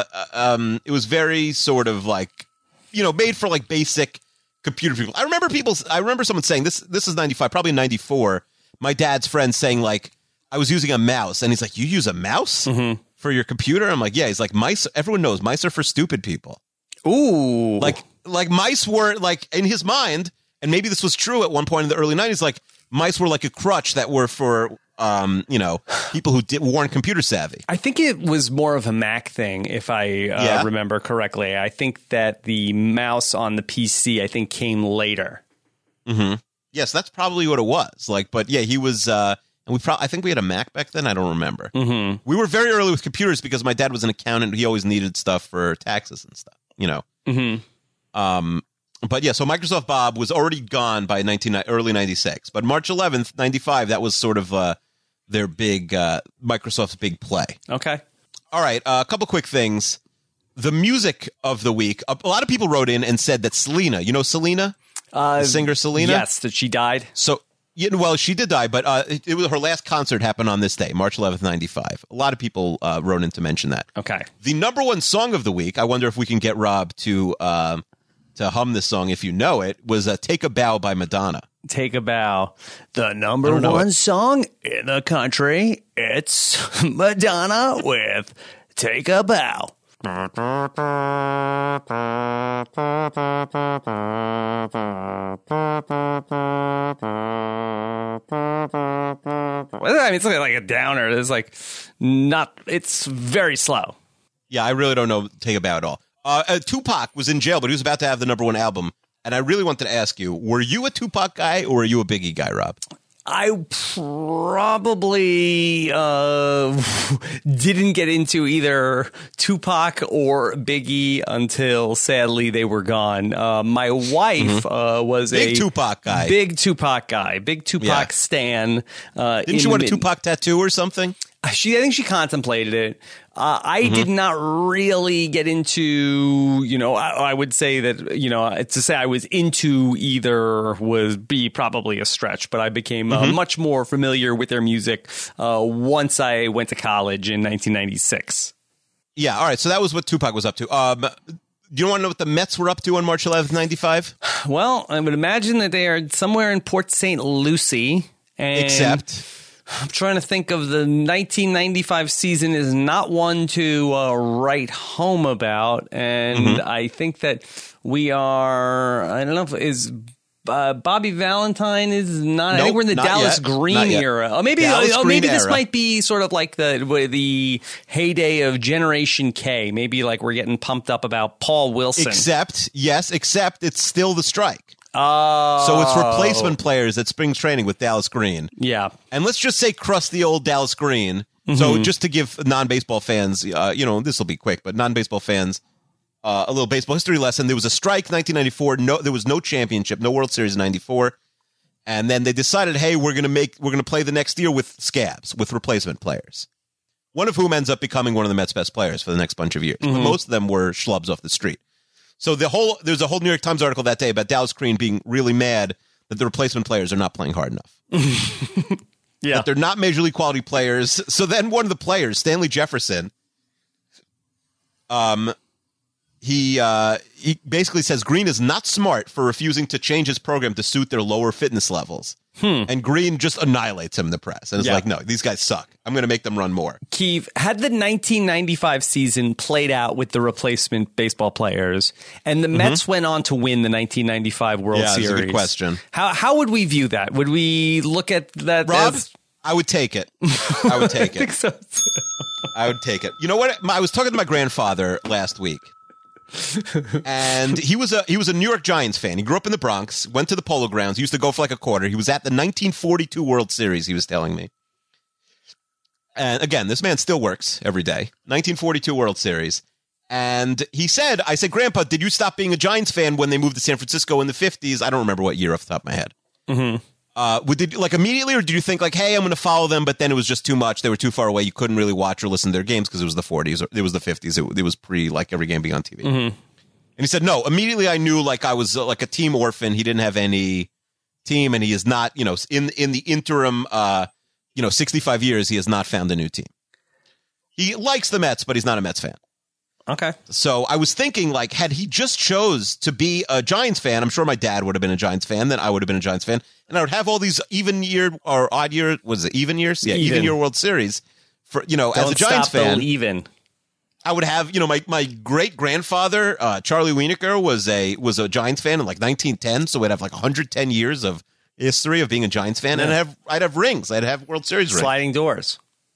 sort of like, made for like basic computer people. I remember someone saying this is 95, probably 94. My dad's friend saying like, I was using a mouse, and he's like, "You use a mouse for your computer?" I'm like, "Yeah." He's like, "Mice, everyone knows mice are for stupid people." Ooh. Like mice were like in his mind, and maybe this was true at one point in the early 90s, like mice were like a crutch that were for people who weren't computer savvy. I think it was more of a Mac thing, if I remember correctly. I think that the mouse on the PC, I think, came later. Mm-hmm. Yes, that's probably what it was. But yeah, he was. And I think we had a Mac back then. I don't remember. Mm-hmm. We were very early with computers because my dad was an accountant. He always needed stuff for taxes and stuff. Mm-hmm. But yeah, so Microsoft Bob was already gone by early 96. But March 11th, 95, that was sort of their big Microsoft's big play. Okay. All right, a couple quick things. The music of the week. A lot of people wrote in and said that Selena, Selena? The singer Selena? Yes, that she died. So, well, she did die, but it was her last concert happened on this day, March 11th, 95. A lot of people wrote in to mention that. Okay. The number one song of the week, I wonder if we can get Rob to hum this song if you know it, was Take a Bow by Madonna. Take a Bow. The number one song in the country, it's Madonna with Take a Bow. It's like a downer. It's very slow. Yeah, I really don't know Take a Bow at all. Tupac was in jail, but he was about to have the number one album. And I really wanted to ask you, were you a Tupac guy or were you a Biggie guy, Rob? I probably didn't get into either Tupac or Biggie until, sadly, they were gone. My wife was big Tupac guy. Big Tupac guy. Big Tupac stan. Didn't she want a Tupac tattoo or something? I think she contemplated it. I did not really get into, I would say that, to say I was into either would be probably a stretch, but I became much more familiar with their music once I went to college in 1996. Yeah, all right, so that was what Tupac was up to. Do you want to know what the Mets were up to on March 11th, 95? Well, I would imagine that they are somewhere in Port St. Lucie. Except... I'm trying to think of the 1995 season is not one to write home about. And I think that we are, I don't know if is Bobby Valentine is not. I think we're in the Dallas Green era. Or maybe this might be sort of like the heyday of Generation K. Maybe like we're getting pumped up about Paul Wilson. Except it's still the strike. Oh. So it's replacement players at spring training with Dallas Green. Yeah. And let's just say crust the old Dallas Green. So just to give non-baseball fans, this will be quick, but non-baseball fans a little baseball history lesson. There was a strike 1994. There was no championship, no World Series in 94. And then they decided, hey, we're going to play the next year with scabs, with replacement players. One of whom ends up becoming one of the Mets' best players for the next bunch of years. But most of them were schlubs off the street. So there's a whole New York Times article that day about Dallas Green being really mad that the replacement players are not playing hard enough. Yeah. That they're not major league quality players. So then one of the players, Stanley Jefferson, he basically says Green is not smart for refusing to change his program to suit their lower fitness levels. And Green just annihilates him in the press. And is like, no, these guys suck. I'm going to make them run more. Keith, had the 1995 season played out with the replacement baseball players and the Mets went on to win the 1995 World Series? That's a good question. How would we view that? Would we look at that Rob, as... I would take it. I would take it. I think so too. I would take it. You know what? I was talking to my grandfather last week. And he was a New York Giants fan. He grew up in the Bronx, went to the Polo Grounds, used to go for like a quarter. He was at the 1942 World Series, he was telling me. And again, this man still works every day. 1942 World Series. And he said, I said, Grandpa, did you stop being a Giants fan when they moved to San Francisco in the 50s? I don't remember what year off the top of my head. Like immediately, or did you think like, hey, I'm going to follow them, but then it was just too much. They were too far away. You couldn't really watch or listen to their games because it was the 40s or it was the 50s. It was pre like every game being on TV. And he said, no, immediately I knew like I was like a team orphan. He didn't have any team and he is not, in the interim, 65 years, he has not found a new team. He likes the Mets, but he's not a Mets fan. Okay. So I was thinking, like, had he just chose to be a Giants fan, I'm sure my dad would have been a Giants fan, then I would have been a Giants fan, and I would have all these even year or odd year, was it even years? Yeah, even year World Series for, as a Giants fan. Even. I would have, my great grandfather, Charlie Wienerker, was a Giants fan in like 1910, so we'd have like 110 years of history of being a Giants fan, and I'd have rings. I'd have World Series rings. Sliding doors.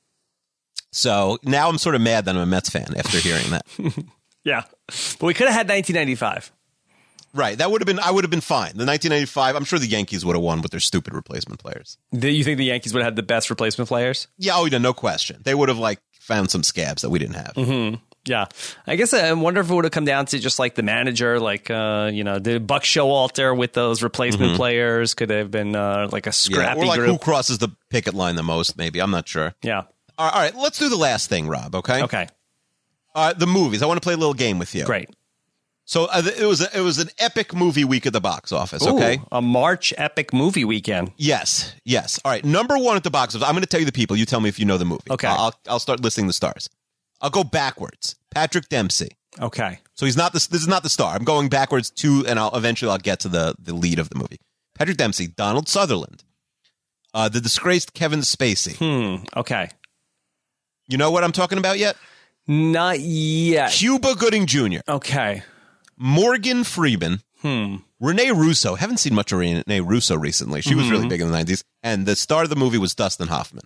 So now I'm sort of mad that I'm a Mets fan after hearing that. Yeah. But we could have had 1995. Right. I would have been fine. The 1995, I'm sure the Yankees would have won with their stupid replacement players. Do you think the Yankees would have had the best replacement players? Yeah. Oh, yeah, no question. They would have like found some scabs that we didn't have. Yeah. I guess I wonder if it would have come down to just like the manager, like, did Buck Showalter with those replacement players? Could they have been like a scrappy or like group? Who crosses the picket line the most, maybe. I'm not sure. Yeah. All right. Let's do the last thing, Rob, okay? Okay. The movies. I want to play a little game with you. Great. So it was an epic movie week at the box office, Ooh, okay? A March epic movie weekend. Yes. All right. Number one at the box office. I'm going to tell you the people. You tell me if you know the movie. Okay. I'll start listing the stars. I'll go backwards. Patrick Dempsey. Okay. So he's not this is not the star. I'm going backwards and I'll get to the lead of the movie. Patrick Dempsey, Donald Sutherland, the disgraced Kevin Spacey. Okay. You know what I'm talking about yet? Not yet. Cuba Gooding Jr. Okay. Morgan Freeman. Renee Russo. Haven't seen much of Renee Russo recently. She was really big in the 90s. And the star of the movie was Dustin Hoffman.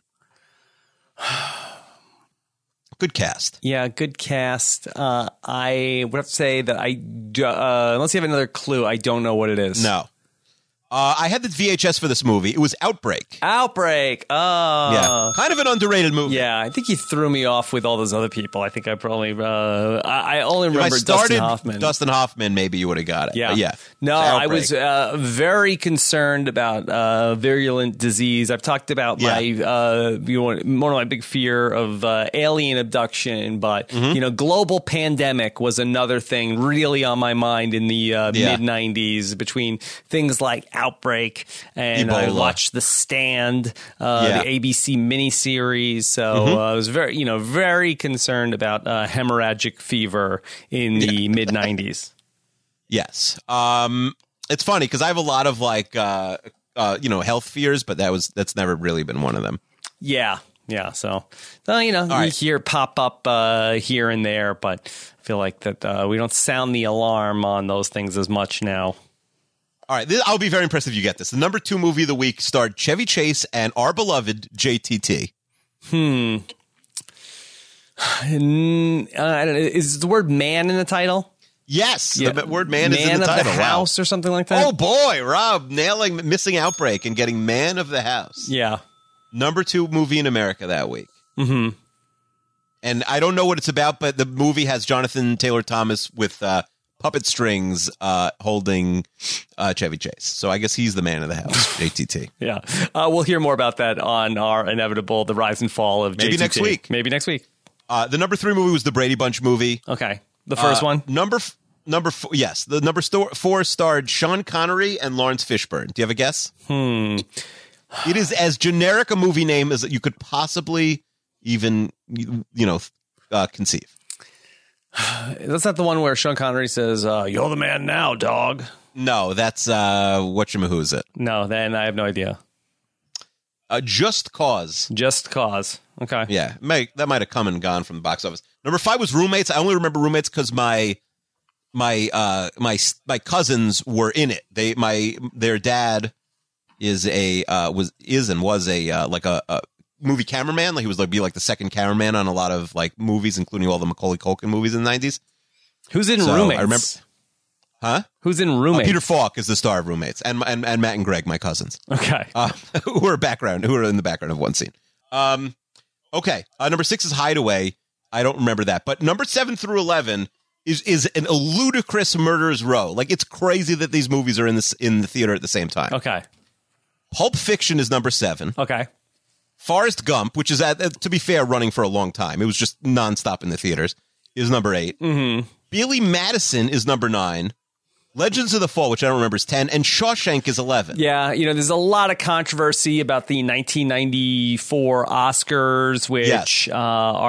Good cast. Yeah, good cast. I would have to say that unless you have another clue, I don't know what it is. No. I had the VHS for this movie. It was Outbreak. Outbreak. Oh. Yeah. Kind of an underrated movie. Yeah, I think you threw me off with all those other people. I think I probably I only If I remember started Dustin Hoffman. Dustin Hoffman, maybe you would have got it. Yeah. But yeah. No, It's I Outbreak. was very concerned about virulent disease. I've talked about my one of my big fear of alien abduction, but global pandemic was another thing really on my mind in the mid 90s between things like Outbreak and I Ebola. watched The Stand, the ABC miniseries. So I was very concerned about hemorrhagic fever in the mid 90s. Yes. It's funny because I have a lot of health fears, but that's never really been one of them. Yeah. So you hear pop up here and there, but I feel like that we don't sound the alarm on those things as much now. All right, I'll be very impressed if you get this. The number 2 movie of the week starred Chevy Chase and our beloved JTT. I don't know. Is the word man in the title? Yes, Yeah. the word man is in the Man title. of the Wow. House or something like that? Oh, boy, Rob, nailing Missing Outbreak and getting Man of the House. Yeah. Number 2 movie in America that week. Mm-hmm. And I don't know what it's about, but the movie has Jonathan Taylor Thomas with puppet strings holding Chevy Chase. So I guess he's the man of the house, JTT. Yeah. We'll hear more about that on our inevitable The Rise and Fall of Maybe JTT. next week. Maybe next week. The number 3 movie was the Brady Bunch movie. Okay. The first one? Number 4, yes. The number 4 starred Sean Connery and Lawrence Fishburne. Do you have a guess? It is as generic a movie name as you could possibly even, conceive. That's not the one where Sean Connery says, "You're the man now, dog." No, that's whatchamahoo's it? No, then I have no idea. Just Cause. Just Cause. Okay. Yeah, that might have come and gone from the box office. Number 5 was Roommates. I only remember Roommates because my cousins were in it. Their dad was a movie cameraman. Like he was be the second cameraman on a lot of movies, including all the Macaulay Culkin movies in the 90s. Who's in So, Roommates? I remember. Huh? Who's in Roommates? Peter Falk is the star of Roommates, and Matt and Greg, my cousins, Okay. who are in the background of one scene. Okay. Number 6 is Hideaway. I don't remember that, but number 7 through 11 is a ludicrous murderer's row. It's crazy that these movies are in the theater at the same time. Okay. Pulp Fiction is number 7. Okay. Forrest Gump, which is to be fair, running for a long time. It was just nonstop in the theaters. Is number 8. Mm-hmm. Billy Madison is number 9. Legends of the Fall, which I don't remember, is 10, and Shawshank is 11. Yeah, there's a lot of controversy about the 1994 Oscars, which Yes. the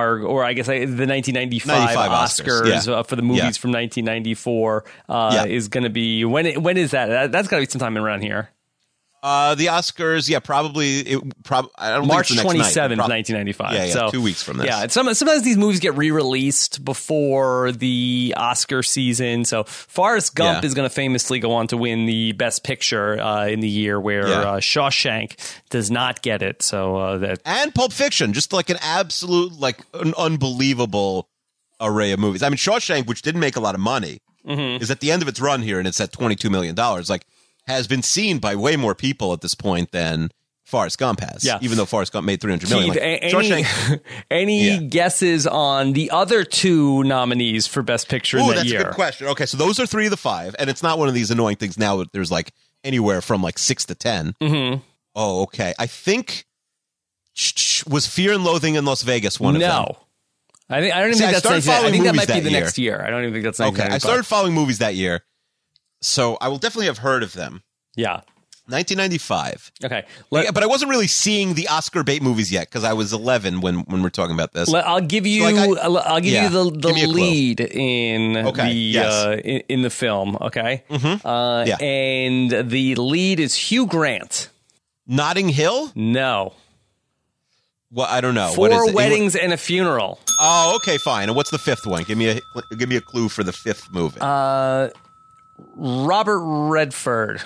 1995 Oscars for the movies from 1994 is going to be when is that? That's got to be sometime around here. The Oscars, probably. I don't March think it's the next 27th, night. 1995. Yeah, So 2 weeks from this. Yeah, sometimes these movies get re-released before the Oscar season. So Forrest Gump is going to famously go on to win the Best Picture in the year where Shawshank does not get it. So And Pulp Fiction, just an absolute, an unbelievable array of movies. I mean, Shawshank, which didn't make a lot of money, is at the end of its run here, and it's at $22 million. Has been seen by way more people at this point than Forrest Gump has. Yeah. Even though Forrest Gump made $300 million. Keith, any guesses on the other 2 nominees for Best Picture in that that's year? a good question. Okay, so those are 3 of the 5, and it's not one of these annoying things now that there's anywhere from 6 to 10. Mm-hmm. Oh, okay. I think was Fear and Loathing in Las Vegas one of them? No. I don't even think that's 19. I think that might be the next year. I don't even think that's 19. Okay, I started following movies that year, so I will definitely have heard of them. Yeah. 1995. Okay. But I wasn't really seeing the Oscar bait movies yet because I was 11 when we're talking about this. I'll give you I'll give you the lead in in the film, okay? Mm-hmm. And the lead is Hugh Grant. Notting Hill? No. Well, I don't know. 4 Weddings and a Funeral. Oh, okay, fine. And what's the 5th one? Give me a clue for the 5th movie. Robert Redford.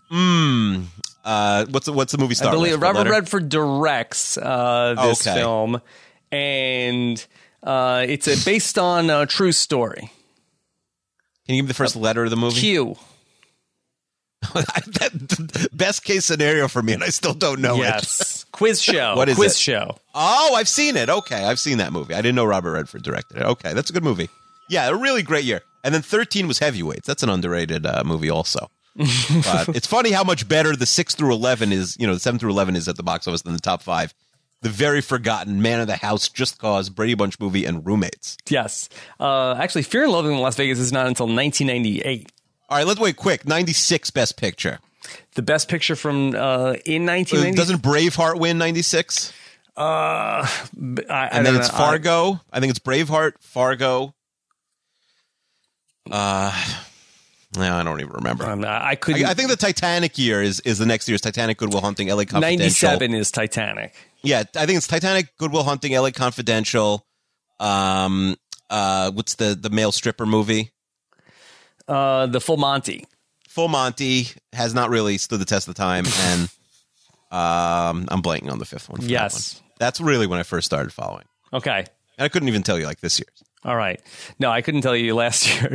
What's the movie star? I believe Robert Redford directs this Okay. film, and it's based on a true story. Can you give me the first letter of the movie? Q. Best case scenario for me, and I still don't know it. Yes. Quiz show. What is Quiz it? show. Oh, I've seen it. Okay, I've seen that movie. I didn't know Robert Redford directed it. Okay, that's a good movie. Yeah, a really great year. And then 13 was Heavyweights. That's an underrated movie also. But it's funny how much better the 6 through 11 is, the 7 through 11 is at the box office than the top 5. The very forgotten Man of the House, Just Cause, Brady Bunch movie, and Roommates. Yes. Actually, Fear and Loathing in Las Vegas is not until 1998. All right, let's wait quick. 96 Best Picture. The best picture from in 1990. Doesn't Braveheart win 96? And then it's Fargo. I think it's Braveheart, Fargo. No, I don't even remember. I couldn't. I think the Titanic year is the next year's Titanic, Good Will Hunting, LA Confidential. 97 is Titanic. Yeah, I think it's Titanic, Good Will Hunting, LA Confidential. What's the male stripper movie? The Full Monty. Full Monty has not really stood the test of time, and I'm blanking on the fifth one. Yes. That's really when I first started following. Okay. And I couldn't even tell you like this year's. All right. No, I couldn't tell you last year.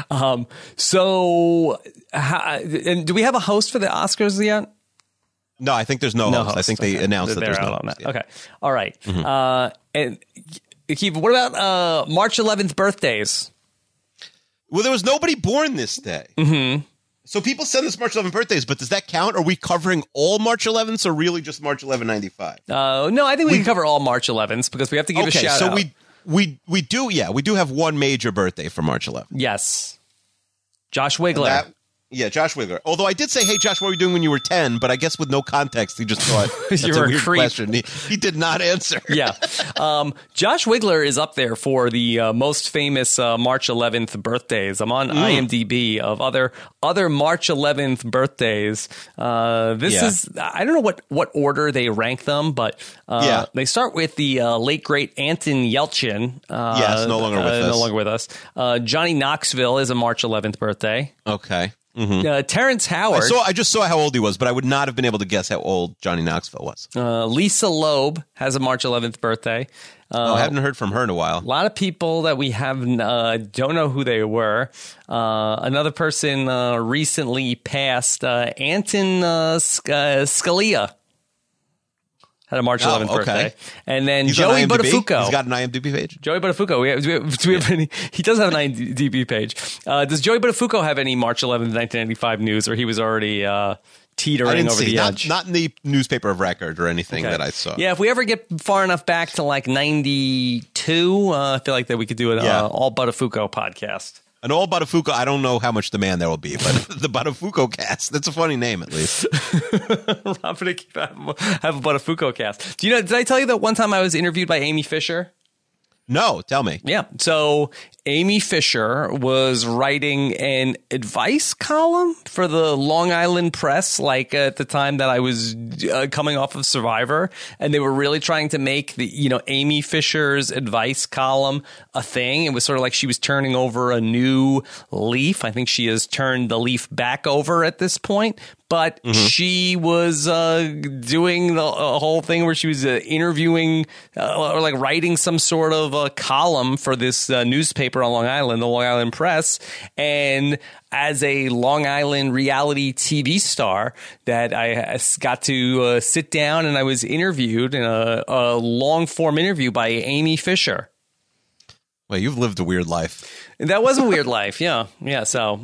And do we have a host for the Oscars yet? No, I think there's no host. I think they announced that there's no host. On that. Yeah. Okay. All right. And Keith, what about March 11th birthdays? Well, there was nobody born this day. Mm-hmm. So people send us March 11th birthdays, but does that count? Are we covering all March 11th or really just March 11, 95? No, I think we can cover all March 11th because we have to give a shout out. Okay, so we do have one major birthday for March 11th. Yes. Josh Wigler. Josh Wigler. Although I did say, hey, Josh, what were you doing when you were 10? But I guess with no context, he just thought that's You were a weird creep. question. He did not answer. Yeah. Josh Wigler is up there for the most famous March 11th birthdays. I'm on IMDb of other March 11th birthdays. Is, I don't know what order they rank them, but they start with the late, great Anton Yelchin. Yes, no longer with us. No longer with us. Johnny Knoxville is a March 11th birthday. Okay. Terrence Howard. I just saw how old he was, but I would not have been able to guess how old Johnny Knoxville was. Lisa Loeb has a March 11th birthday. I haven't heard from her in a while. A lot of people that we have don't know who they were. Another person recently passed, Anton Scalia. Had a March 11th birthday. And then Joey Buttafuoco. He's got an IMDb page? Joey Buttafuoco. Do we have any? He does have an IMDb page. Does Joey Buttafuoco have any March 11th, 1995 news, or he was already teetering over the edge? Not in the newspaper of record or anything that I saw. Yeah, if we ever get far enough back to like 92, I feel like that we could do an all Buttafuoco podcast. An all Buttafuoco, I don't know how much demand there will be, but the Buttafuoco cast, that's a funny name at least. I'm going to have a Buttafuoco cast. Did I tell you that one time I was interviewed by Amy Fisher? No, tell me. Yeah. So Amy Fisher was writing an advice column for the Long Island Press, like at the time that I was coming off of Survivor. And they were really trying to make the, Amy Fisher's advice column a thing. It was sort of like she was turning over a new leaf. I think she has turned the leaf back over at this point. But she was doing the whole thing where she was interviewing or like writing some sort of column for this newspaper on Long Island, the Long Island Press. And as a Long Island reality TV star, that I got to sit down and I was interviewed in a long form interview by Amy Fisher. Well, you've lived a weird life. That was a weird life. Yeah. Yeah. So,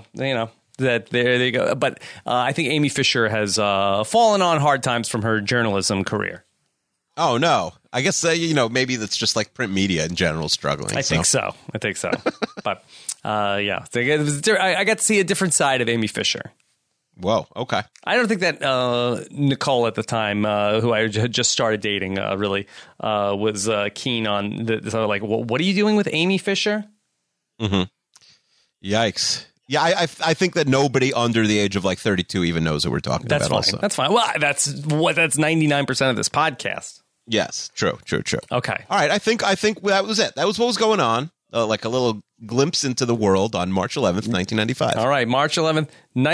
that there you go. But I think Amy Fisher has fallen on hard times from her journalism career. Oh, no. I guess, maybe that's just like print media in general struggling. I think so. But, I got to see a different side of Amy Fisher. Whoa. Okay. I don't think that Nicole at the time, who I had just started dating, really was keen on like, what are you doing with Amy Fisher? Mm-hmm. Yikes. Yeah, I think that nobody under the age of like 32 even knows what we're talking about. Fine. Also, that's fine. Well, that's 99% of this podcast. Yes, true. Okay. All right. I think that was it. That was what was going on. Like a little glimpse into the world on March 11th, 1995. All right, March 11th,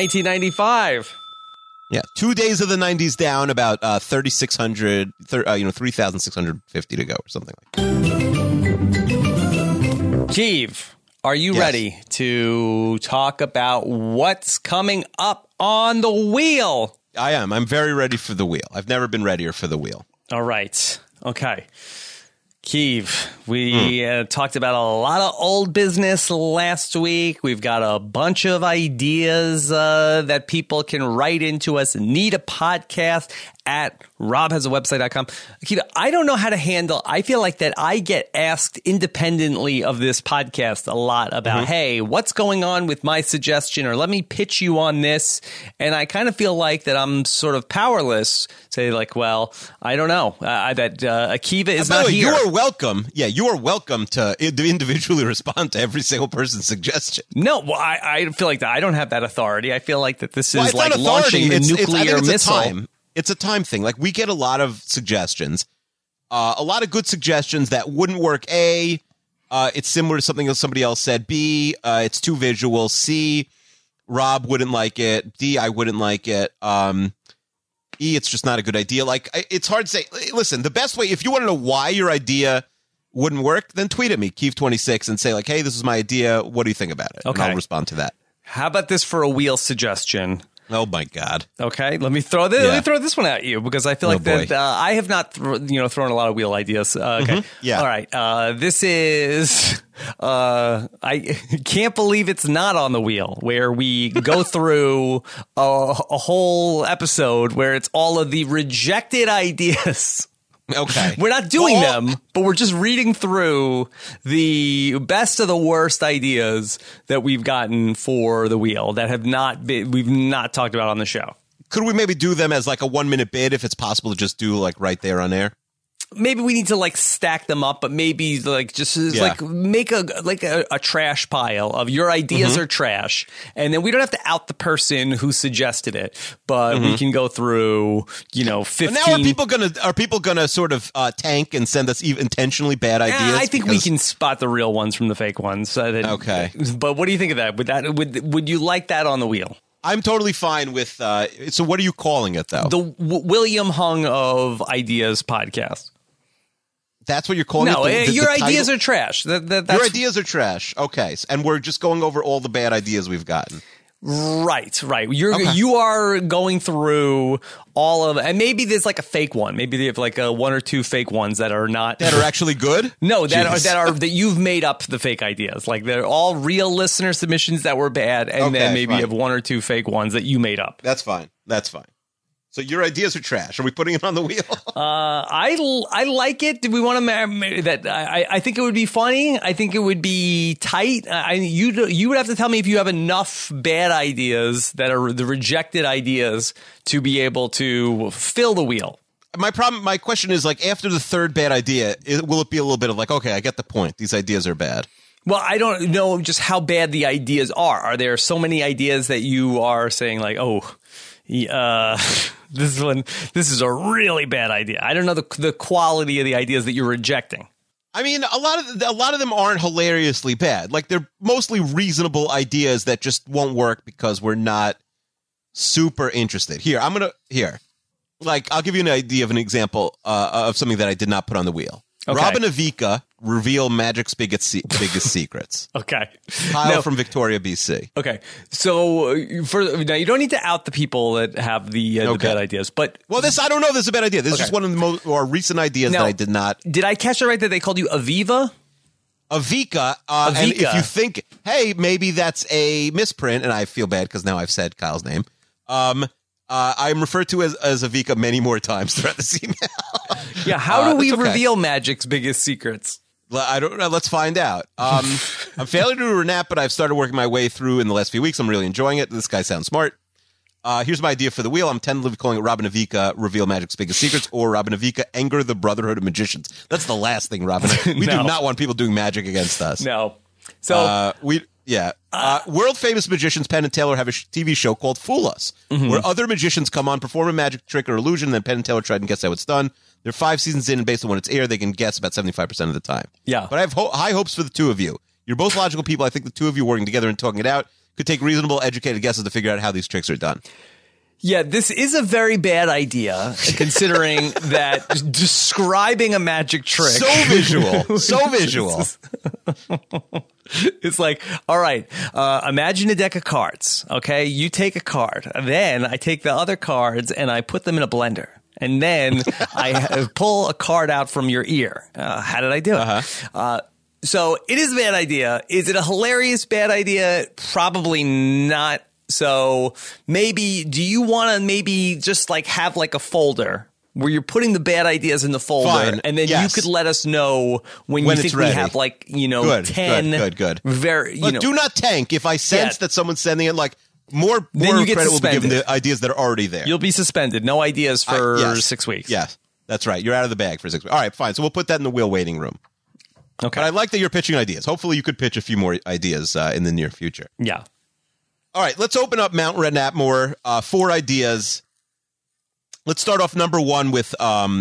1995. Yeah, 2 days of the 90s down, about 3,600, 3,650 to go or something like that. Keeve, Are you Yes. ready to talk about what's coming up on the wheel? I am. I'm very ready for the wheel. I've never been readier for the wheel. All right. Okay. Keeve, we talked about a lot of old business last week. We've got a bunch of ideas that people can write into us. Need a podcast at robhasawebsite.com. Keeve, I don't know how to handle. I feel like that I get asked independently of this podcast a lot about, hey, what's going on with my suggestion, or let me pitch you on this. And I kind of feel like that I'm sort of powerless. Say like, well, I don't know that Akiva is By the not way, here. you are welcome. Yeah, you are welcome to individually respond to every single person's suggestion. No, well, I feel like that I don't have that authority. I feel like that this Well, is it's like not authority. launching the I think nuclear it's missile. A time. It's a time thing. Like, we get a lot of suggestions, a lot of good suggestions that wouldn't work. A, it's similar to something else somebody else said. B, it's too visual. C, Rob wouldn't like it. D, I wouldn't like it. E, it's just not a good idea. Like, it's hard to say. Listen, the best way, if you want to know why your idea wouldn't work, then tweet at me, Keeve26, and say like, hey, this is my idea. What do you think about it? Okay. And I'll respond to that. How about this for a wheel suggestion? Oh my God. Okay, let me throw this one at you because I feel like boy. that I have not thrown a lot of wheel ideas. Okay, Yeah. All right. This is I can't believe it's not on the wheel, where we go through a whole episode where it's all of the rejected ideas. Okay. We're not doing them, but we're just reading through the best of the worst ideas that we've gotten for the wheel that we've not talked about on the show. Could we maybe do them as like a 1 minute bid if it's possible to just do like right there on air? Maybe we need to like stack them up, but maybe like just like make a trash pile of your ideas are trash, and then we don't have to out the person who suggested it, but we can go through 15. But now are people gonna sort of tank and send us even intentionally bad ideas? I think we can spot the real ones from the fake ones. Okay. But what do you think of that? Would you like that on the wheel? I'm totally fine with. So what are you calling it though? The William Hung of Ideas podcast. That's what you're calling No, it? your ideas are trash. That's Your ideas are trash. Okay. And we're just going over all the bad ideas we've gotten. Right. You are going through all of, and maybe there's like a fake one. Maybe they have like one or two fake ones that are not That are actually good? No, Jeez. that you've made up the fake ideas. Like they're all real listener submissions that were bad, and Okay, then maybe fine. you have one or two fake ones that you made up. That's fine. So your ideas are trash. Are we putting it on the wheel? I like it. Do we want to that? I think it would be funny. I think it would be tight. You would have to tell me if you have enough bad ideas that are the rejected ideas to be able to fill the wheel. My question is, like, after the third bad idea, will it be a little bit of like, okay, I get the point. These ideas are bad. Well, I don't know just how bad the ideas are. Are there so many ideas that you are saying like, oh, this is a really bad idea? I don't know the quality of the ideas that you're rejecting. I mean, a lot of them aren't hilariously bad. Like, they're mostly reasonable ideas that just won't work because we're not super interested. Like, I'll give you an idea of an example of something that I did not put on the wheel. Okay. Rob and Avika reveal Magic's biggest secrets. Okay. Kyle from Victoria, BC. Okay. So now you don't need to out the people that have the bad ideas, but Well, I don't know if this is a bad idea. This is Okay. just one of the more recent ideas Now, that I did not. did I catch it right that they called you Aviva? Avika, and Avika. if you think, hey, maybe that's a misprint, and I feel bad because now I've said Kyle's name. I'm referred to as Avika many more times throughout this email. Yeah. How do we that's okay. reveal Magic's biggest secrets? I don't know. Let's find out. I'm failing to do a nap, but I've started working my way through in the last few weeks. I'm really enjoying it. This guy sounds smart. Here's my idea for the wheel. I'm tentatively calling it Robin Avika reveal Magic's biggest secrets, or Robin Avika anger the Brotherhood of Magicians. That's the last thing, Robin. We No. do not want people doing magic against us. No. So World famous magicians Penn and Teller have a TV show called Fool Us, where other magicians come on, perform a magic trick or illusion, then Penn and Teller try and guess how it's done. They're 5 seasons in, and based on when it's aired, they can guess about 75% of the time. Yeah. But I have high hopes for the two of you. You're both logical people. I think the two of you working together and talking it out could take reasonable, educated guesses to figure out how these tricks are done. Yeah, this is a very bad idea, considering that describing a magic trick. So visual. So visual. It's like, all right, imagine a deck of cards. Okay, you take a card. Then I take the other cards and I put them in a blender. And then I pull a card out from your ear. How did I do it? So it is a bad idea. Is it a hilarious bad idea? Probably not. So maybe, do you want to maybe just like have like a folder where you're putting the bad ideas in the folder, Fine. and then you could let us know when you it's think we ready. have like, you know, Good, 10 good. very, But do not tank if I sense that someone's sending it like more Then you get credit will be given suspended. the ideas that are already there. You'll be suspended. No ideas for Yes. 6 weeks. Yes, that's right. You're out of the bag for 6 weeks. All right, fine. So we'll put that in the wheel waiting room. Okay. But I like that you're pitching ideas. Hopefully you could pitch a few more ideas in the near future. Yeah. All right, let's open up Mount Redknappmore. 4 ideas. Let's start off number 1 with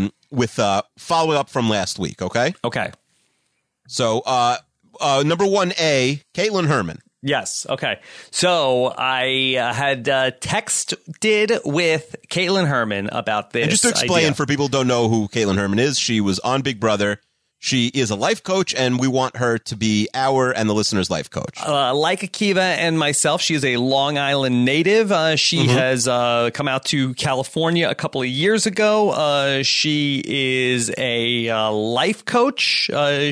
follow up from last week, okay? Okay. So number 1A, Caitlin Herman. Yes. Okay. So I had texted with Caitlin Herman about this. And just to explain idea. for people who don't know who Caitlin Herman is, she was on Big Brother. She is a life coach, and we want her to be our and the listeners' life coach. Like Akiva and myself, she is a Long Island native. She has come out to California a couple of years ago. She is a life coach.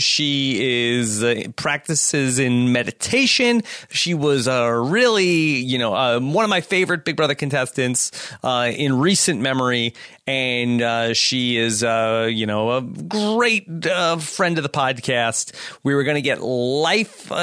She is practices in meditation. She was really, one of my favorite Big Brother contestants in recent memory. And she is, a great friend of the podcast. We were going to get life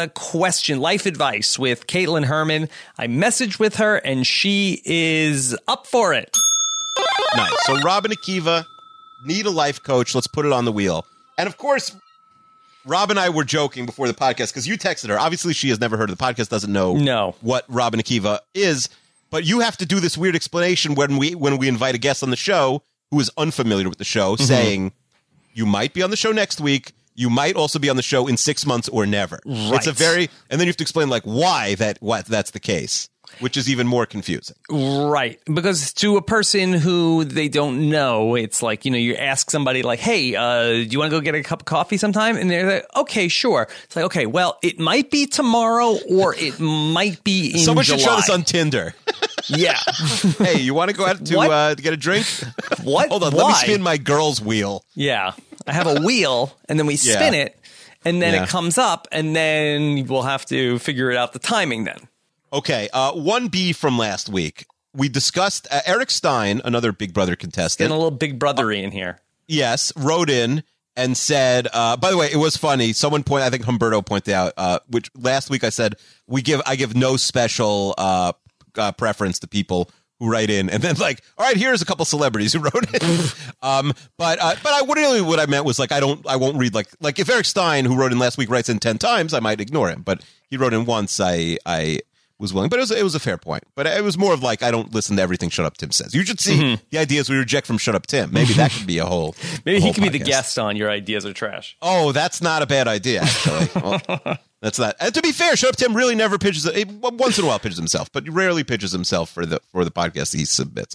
advice with Caitlin Herman. I messaged with her, and she is up for it. Nice. So Rob and Akiva need a life coach. Let's put it on the wheel. And of course, Rob and I were joking before the podcast because you texted her. Obviously, she has never heard of the podcast, doesn't know what Rob and Akiva is. But you have to do this weird explanation when we invite a guest on the show who is unfamiliar with the show, saying you might be on the show next week. You might also be on the show in 6 months or never. Right. It's and then you have to explain like why that's the case, which is even more confusing. Right. Because to a person who they don't know, it's like, you ask somebody like, hey, do you want to go get a cup of coffee sometime? And they're like, okay, sure. It's like, okay, well, it might be tomorrow or it might be in Someone July. should show this on Tinder. Yeah. Hey, you want to go out to get a drink? What? Hold on, Why? let me spin my girl's wheel. Yeah. I have a wheel, and then we spin it, and then it comes up, and then we'll have to figure it out the timing then. Okay, 1B from last week. We discussed Eric Stein, another Big Brother contestant. Getting a little Big Brothery in here. Yes, wrote in and said, by the way, it was funny. I think Humberto pointed out, which last week I said, I give no special preference to people who write in, and then like, all right, here's a couple celebrities who wrote in. But what I meant was like, I won't read like if Eric Stein, who wrote in last week, writes in 10 times, I might ignore him. But he wrote in once, I was willing, but it was a fair point. But it was more of like, I don't listen to everything Shut Up Tim says. You should see the ideas we reject from Shut Up Tim. Maybe that could be a whole. Maybe he could be the podcast. guest on Your Ideas Are Trash. Oh, that's not a bad idea, actually. Well, that's not. And to be fair, Shut Up Tim really never pitches. Once in a while, pitches himself, but rarely pitches himself for the podcast he submits.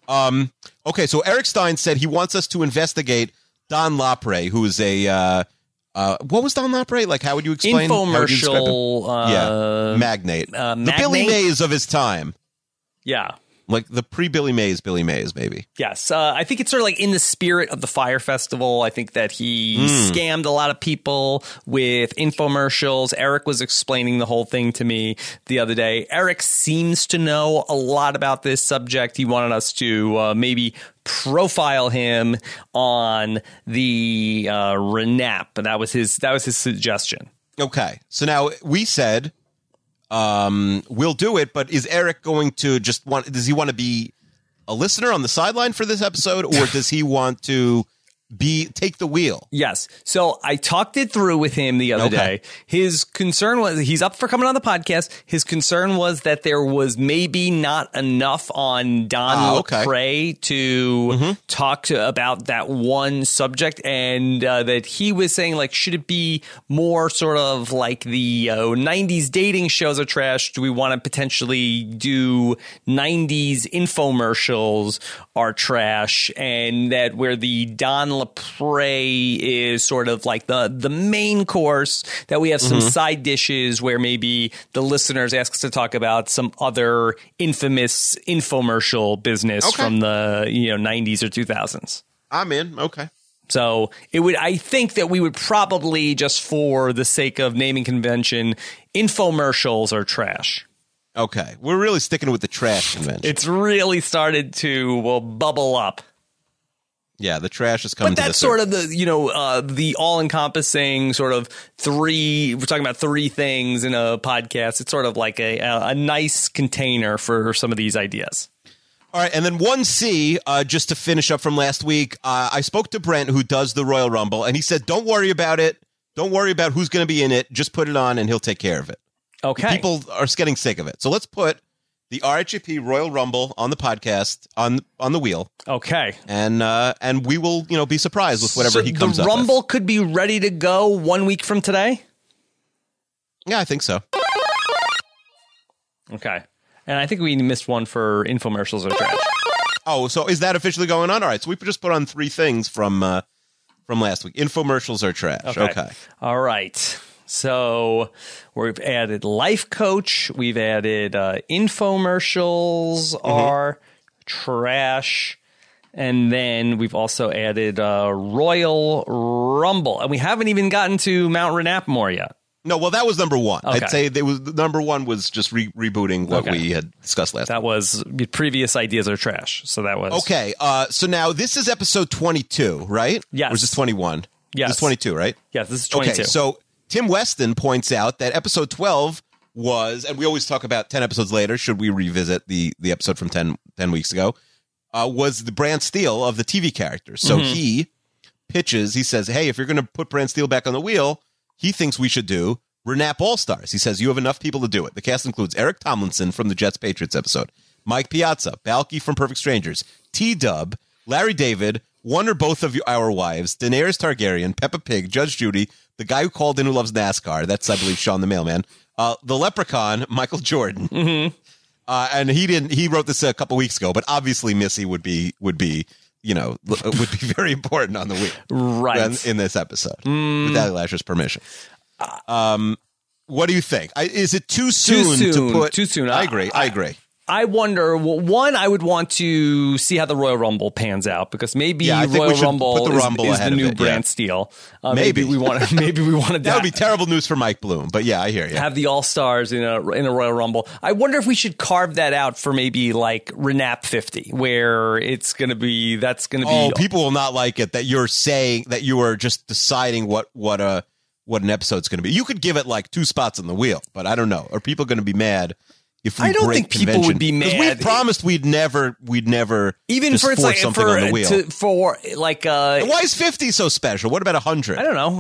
Okay, so Eric Stein said he wants us to investigate Don Lapre, who is a. What was Don Lapre like? How would you explain? Infomercial magnate. The magnate? Billy Mays of his time. Yeah. Like the pre-Billy Mays, maybe. Yes. I think it's sort of like in the spirit of the Fire Festival. I think that he scammed a lot of people with infomercials. Eric was explaining the whole thing to me the other day. Eric seems to know a lot about this subject. He wanted us to maybe profile him on the Renap. That was his suggestion. Okay. So now we said we'll do it, but is Eric going to does he want to be a listener on the sideline for this episode, or does he want to take the wheel. Yes. So I talked it through with him the other day. His concern was he's up for coming on the podcast. His concern was that there was maybe not enough on Don LaPrey to talk about that one subject, and that he was saying, like, should it be more sort of like the 90s dating shows are trash? Do we want to potentially do 90s infomercials are trash? And that where the Don LaPrey is sort of like the main course, that we have some side dishes where maybe the listeners ask us to talk about some other infamous infomercial business from the 90s or 2000s. I'm in. Okay. So I think that we would probably, just for the sake of naming convention, infomercials are trash. Okay. We're really sticking with the trash convention. It's really started to bubble up. Yeah, the trash is coming. But that's sort of the all-encompassing sort of we're talking about three things in a podcast. It's sort of like a nice container for some of these ideas. All right, and then 1C, just to finish up from last week, I spoke to Brent, who does the Royal Rumble, and he said, don't worry about it. Don't worry about who's going to be in it. Just put it on, and he'll take care of it. Okay. People are getting sick of it. So let's put the RHAP Royal Rumble on the podcast, on the wheel. Okay. And we will, be surprised with whatever he comes up with. The Rumble could be ready to go 1 week from today? Yeah, I think so. Okay. And I think we missed one for infomercials or trash. Oh, so is that officially going on? All right, so we just put on three things from last week. Infomercials are trash. Okay. All right. So we've added life coach. We've added infomercials are trash. And then we've also added Royal Rumble. And we haven't even gotten to Mount Renapmore yet. No, well, that was number one. Okay. I'd say number one was just rebooting what we had discussed last week. That was previous ideas are trash. So that was. Okay. So now this is episode 22, right? Yes. Or is this 21? Yes. This is 22, right? Yes, this is 22. Okay, so Tim Weston points out that episode 12 was, and we always talk about 10 episodes later, should we revisit the episode from 10 weeks ago, was the Brant Steele of the TV characters. So he says, hey, if you're going to put Brant Steele back on the wheel, he thinks we should do Renap All-Stars. He says, you have enough people to do it. The cast includes Eric Tomlinson from the Jets-Patriots episode, Mike Piazza, Balky from Perfect Strangers, T-Dub, Larry David, one or both of our wives, Daenerys Targaryen, Peppa Pig, Judge Judy, the guy who called in who loves NASCAR, that's, I believe, Sean the Mailman, the Leprechaun, Michael Jordan. And he wrote this a couple weeks ago, but obviously Missy would be very important on the wheel. Right. In this episode, with Ali Lasher's permission. What do you think? Is it too soon to put? Too soon. I agree. I wonder, one, I would want to see how the Royal Rumble pans out, because maybe Royal Rumble is the new Brant Steele. Maybe we want to. That would be terrible news for Mike Bloom, but yeah, I hear you. Have the All-Stars in a Royal Rumble. I wonder if we should carve that out for maybe like Renap 50, where that's going to be. Oh, people will not like it that you're saying that you are just deciding what an episode's going to be. You could give it like 2 spots on the wheel, but I don't know. Are people going to be mad? I don't think people would be mad. We promised we'd never even just for force something on the wheel. And why is 50 so special? What about 100? I don't know.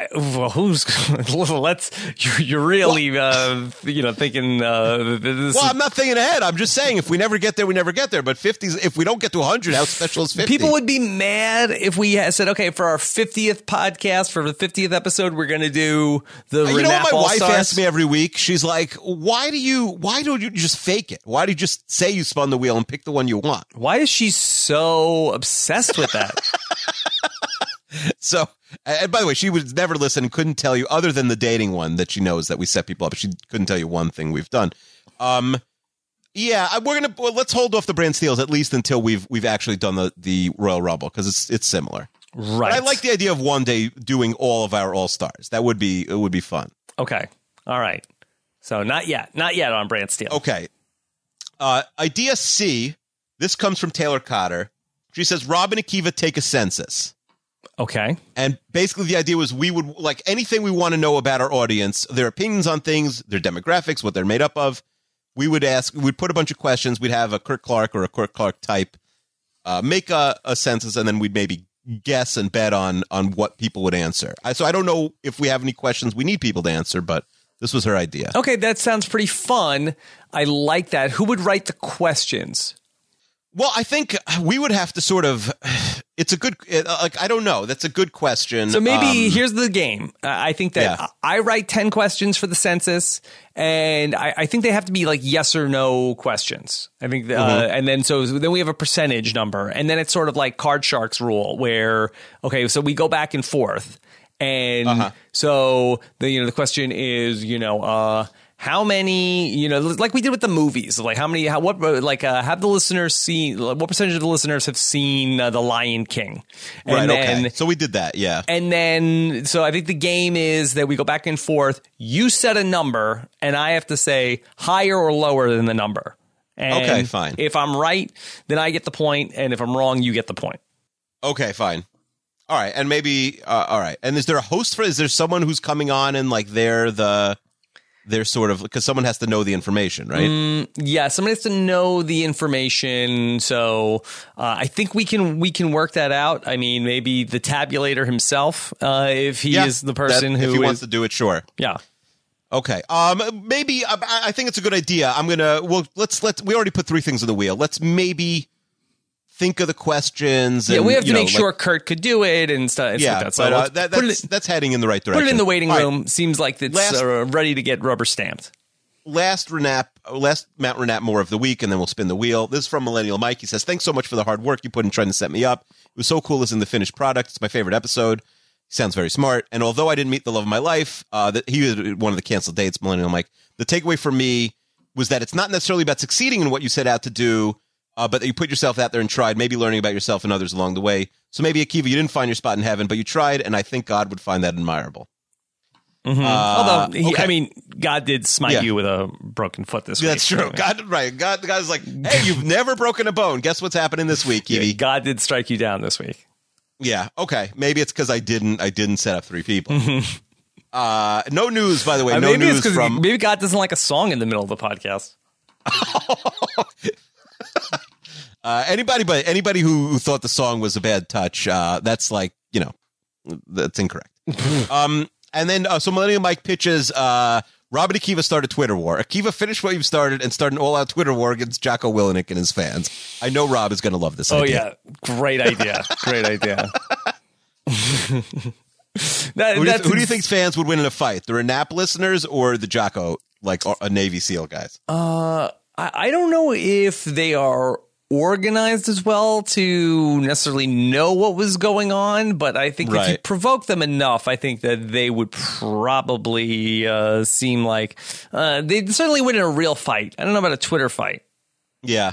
You're really thinking. Well, I'm not thinking ahead. I'm just saying if we never get there, we never get there. But 50, if we don't get to 100, how special is 50? People would be mad if we had said, okay, for our 50th podcast, for the 50th episode, we're going to do the Renap You know what my All-Stars? wife asks me every week? She's like, why don't you just fake it? Why do you just say you spun the wheel and pick the one you want? Why is she so obsessed with that? So, and by the way, she would never listen and couldn't tell you, other than the dating one that she knows that we set people up. She couldn't tell you one thing we've done. Yeah, let's hold off the Brant Steeles at least until we've actually done the Royal Rumble, because it's similar. Right. But I like the idea of one day doing all of our All-Stars. It would be fun. Okay. All right. So not yet on Brant Steele. Okay. Idea C. This comes from Taylor Cotter. She says, Rob and Akiva take a census. Okay. And basically the idea was we would, like, anything we want to know about our audience, their opinions on things, their demographics, what they're made up of, we'd put a bunch of questions. We'd have a Kurt Clark or a Kurt Clark type make a census, and then we'd maybe, guess and bet on what people would answer. So I don't know if we have any questions we need people to answer, but this was her idea. Okay, that sounds pretty fun. I like that. Who would write the questions? Well, I think we would have to sort of. It's a good. I don't know. That's a good question. So maybe here's the game. I think that Yeah. I write 10 questions for the census, and I think they have to be like yes or no questions. I think, and then we have a percentage number, and then it's sort of like Card Sharks rule, where so we go back and forth, and so the question is how many, like we did with the movies, like have the listeners seen, what percentage of the listeners have seen The Lion King? And right. then, Okay. So we did that. Yeah. And then, so I think the game is that we go back and forth. You set a number and I have to say higher or lower than the number. And Okay, fine. If I'm right, then I get the point. And if I'm wrong, you get the point. Okay, fine. All right. And maybe, all right. And is there a host is there someone who's coming on and like they're sort of, because someone has to know the information, right? Yeah, someone has to know the information. So I think we can work that out. I mean, maybe the tabulator himself, if he is the person who if he wants to do it, sure. Yeah. Okay. Maybe I think it's a good idea. Let's we already put 3 things on the wheel. Let's maybe think of the questions. Yeah, and, we have to make sure Kurt could do it and stuff. Yeah, like that. So that's heading in the right direction. Put it in the waiting All room. right. Seems like it's ready to get rubber stamped. Last Mount Renap more of the week, and then we'll spin the wheel. This is from Millennial Mike. He says, thanks so much for the hard work you put in trying to set me up. It was so cool listening to the finished product. It's my favorite episode. He sounds very smart. And although I didn't meet the love of my life, he was one of the canceled dates, Millennial Mike. The takeaway for me was that it's not necessarily about succeeding in what you set out to do, but that you put yourself out there and tried, maybe learning about yourself and others along the way. So maybe, Akiva, you didn't find your spot in heaven, but you tried, and I think God would find that admirable. Mm-hmm. Although, okay. I mean, God did smite you with a broken foot this week. That's true. God's like, hey, you've never broken a bone. Guess what's happening this week, Kiwi? God did strike you down this week. Yeah. Okay. Maybe it's because I didn't set up 3 people. No news, by the way. No maybe news it's from. Maybe God doesn't like a song in the middle of the podcast. Anybody who thought the song was a bad touch, that's like, that's incorrect. And then so Millennial Mike pitches Rob and Akiva start a Twitter war. Akiva, finish what you've started and start an all-out Twitter war against Jocko Willenick and his fans. I know Rob is going to love this idea. Oh, yeah. Great idea. Great idea. Who do you think fans would win in a fight? The Renap listeners or the Jocko, like a Navy SEAL guys? I don't know if they are organized as well to necessarily know what was going on, but I think if you provoke them enough, I think that they would probably seem like they'd certainly win in a real fight. I don't know about a Twitter fight. Yeah.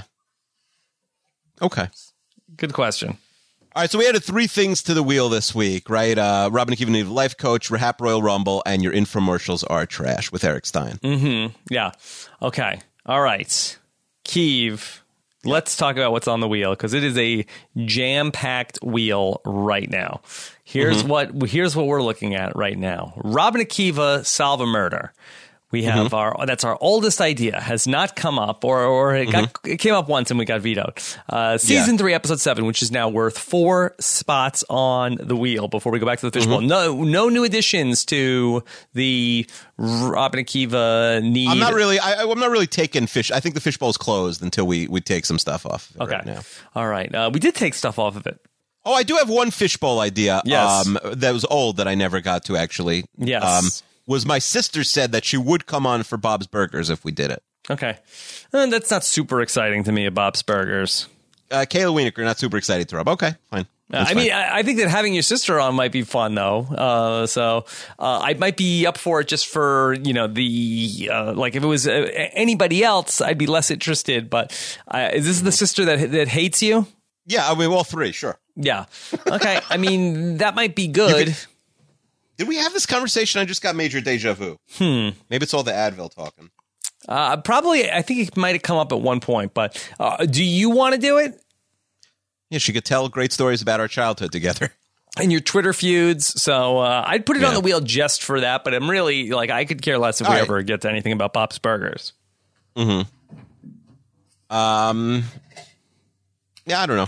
Okay. Good question. All right, so we added 3 things to the wheel this week, right? Robin and Akiva need a life coach, Rahap Royal Rumble, and your infomercials are trash with Eric Stein. Mm-hmm. Yeah. Okay. All right. Keeve. Let's talk about what's on the wheel, because it is a jam-packed wheel right now. Here's what we're looking at right now. Rob and Akiva solve a murder. We have that's our oldest idea, has not come up, or it came up once and we got vetoed. Season 3, episode 7, which is now worth 4 spots on the wheel before we go back to the fishbowl. No new additions to the Rob and Akiva need. I'm not really taking fish. I think the fishbowl is closed until we take some stuff off of it right now. All right. We did take stuff off of it. Oh, I do have one fishbowl idea. Yes. That was old that I never got to actually. Yes. Was my sister said that she would come on for Bob's Burgers if we did it. Okay. That's not super exciting to me at Bob's Burgers. Kayla Wienerker, not super excited to Rob. Okay, fine. I mean, I think that having your sister on might be fun, though. So I might be up for it just for, like if it was anybody else, I'd be less interested. But is this the sister that hates you? Yeah, I mean, all 3, sure. Yeah. Okay. I mean, that might be good. Did we have this conversation? I just got major deja vu. Maybe it's all the Advil talking. Probably. I think it might have come up at one point. But do you want to do it? Yeah, she could tell great stories about our childhood together. And your Twitter feuds. So I'd put it on the wheel just for that. But I'm really I could care less if we ever get to anything about Bob's Burgers. Mm-hmm. Yeah, I don't know.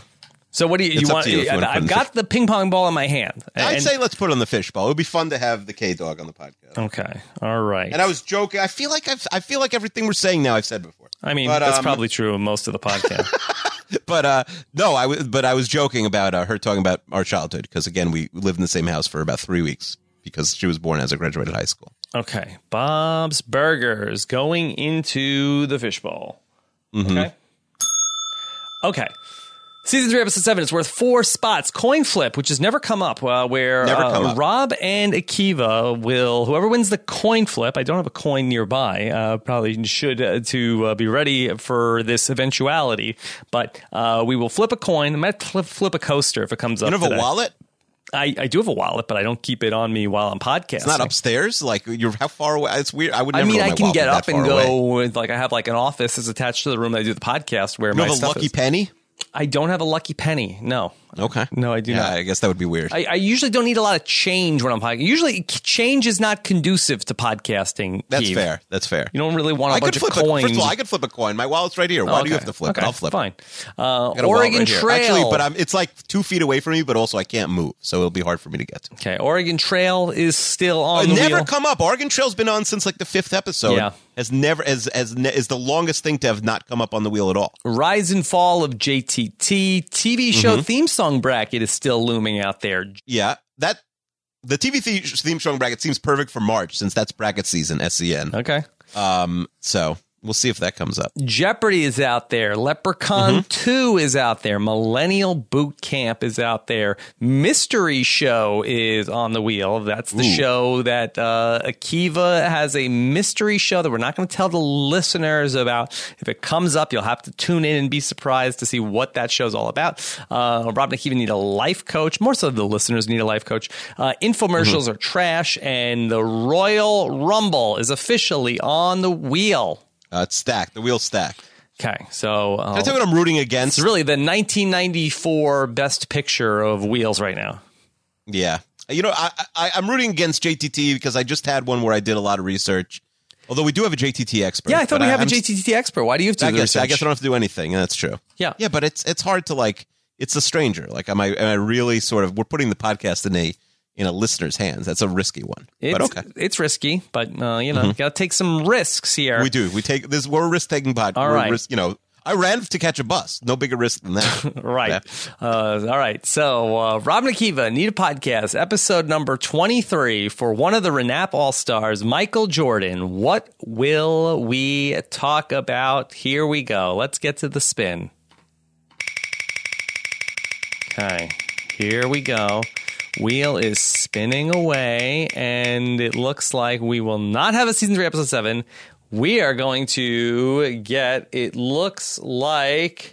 So what do you It's up want? to you if you wanna put it in I've the got the ping pong ball in my hand. I'd say let's put it on the fishbowl. It would be fun to have the K-Dog on the podcast. Okay. All right. And I was joking. I feel like everything we're saying now I've said before. I mean, But, that's probably true of most of the podcast. But no, I was joking about her talking about our childhood because again we lived in the same house for about 3 weeks because she was born as I graduated high school. Okay. Bob's Burgers going into the fishbowl. Okay. Okay. Season 3, episode 7. It's worth 4 spots. Coin flip, which has never come up, where Never come up. Rob and Akiva will, whoever wins the coin flip, I don't have a coin nearby, probably should to be ready for this eventuality, but we will flip a coin. I might flip a coaster if it comes up. You don't have today. a wallet? I do have a wallet, but I don't keep it on me while I'm podcasting. It's not upstairs. Like you're how far away? It's weird. I would. I Never mean, know I my can wallet get that up and far go away. with, like, I have like an office that's attached to the room that I do the podcast where You my have a stuff lucky is. penny? I don't have a lucky penny. No. Okay. No, I do not. I guess that would be weird. I usually don't need a lot of change when I'm podcasting. Usually, change is not conducive to podcasting. That's Keith. fair. That's fair. You don't really want I a bunch could of flip coins. First of all, I could flip a coin. My wallet's right here. Why do you have to flip it? Okay, I'll flip fine. it. I got a wallet Oregon right here. Trail. Actually, but it's like 2 feet away from me, but also I can't move, so it'll be hard for me to get to. Okay, Oregon Trail is still on the Never wheel. come up. Oregon Trail's been on since like the 5th episode. Yeah. Has never is the longest thing to have not come up on the wheel at all. Rise and fall of JTT. TV show Mm-hmm. theme song bracket is still looming out there. Yeah, that the TV theme song bracket seems perfect for March since that's bracket season. SCN. Okay. So we'll see if that comes up. Jeopardy is out there. Leprechaun 2 is out there. Millennial Boot Camp is out there. Mystery Show is on the wheel. That's the show that Akiva has a mystery show that we're not going to tell the listeners about. If it comes up, you'll have to tune in and be surprised to see what that show's all about. Rob and Akiva need a life coach. More so the listeners need a life coach. Infomercials are trash, and the Royal Rumble is officially on the wheel. It's stacked. The wheel's stacked. Okay, so Can I tell you what I'm rooting against? it's really the 1994 best picture of Wheels right now. Yeah. You know, I'm rooting against JTT because I just had one where I did a lot of research. Although we do have a JTT expert. Yeah, I thought but we have a I'm- JTT expert. Why do you have to do the I research? guess I don't have to do anything. That's true. Yeah. Yeah, but it's hard to like. It's a stranger. Like, am I really sort of? We're putting the podcast in a listener's hands. That's a risky one. But okay, It's risky, but you know, you got to take some risks here. we do. We take this. We're a risk taking podcast. All right. You know, I ran to catch a bus. No bigger risk than that. Right. Yeah. All right. So, Rob and Akiva need a podcast, episode number 23 for one of the Renap All-Stars, Michael Jordan. What will we talk about? Here we go. Let's get to the spin. Okay. Here we go. Wheel is spinning away, and it looks like we will not have a season 3, episode 7. We are going to get, it looks like,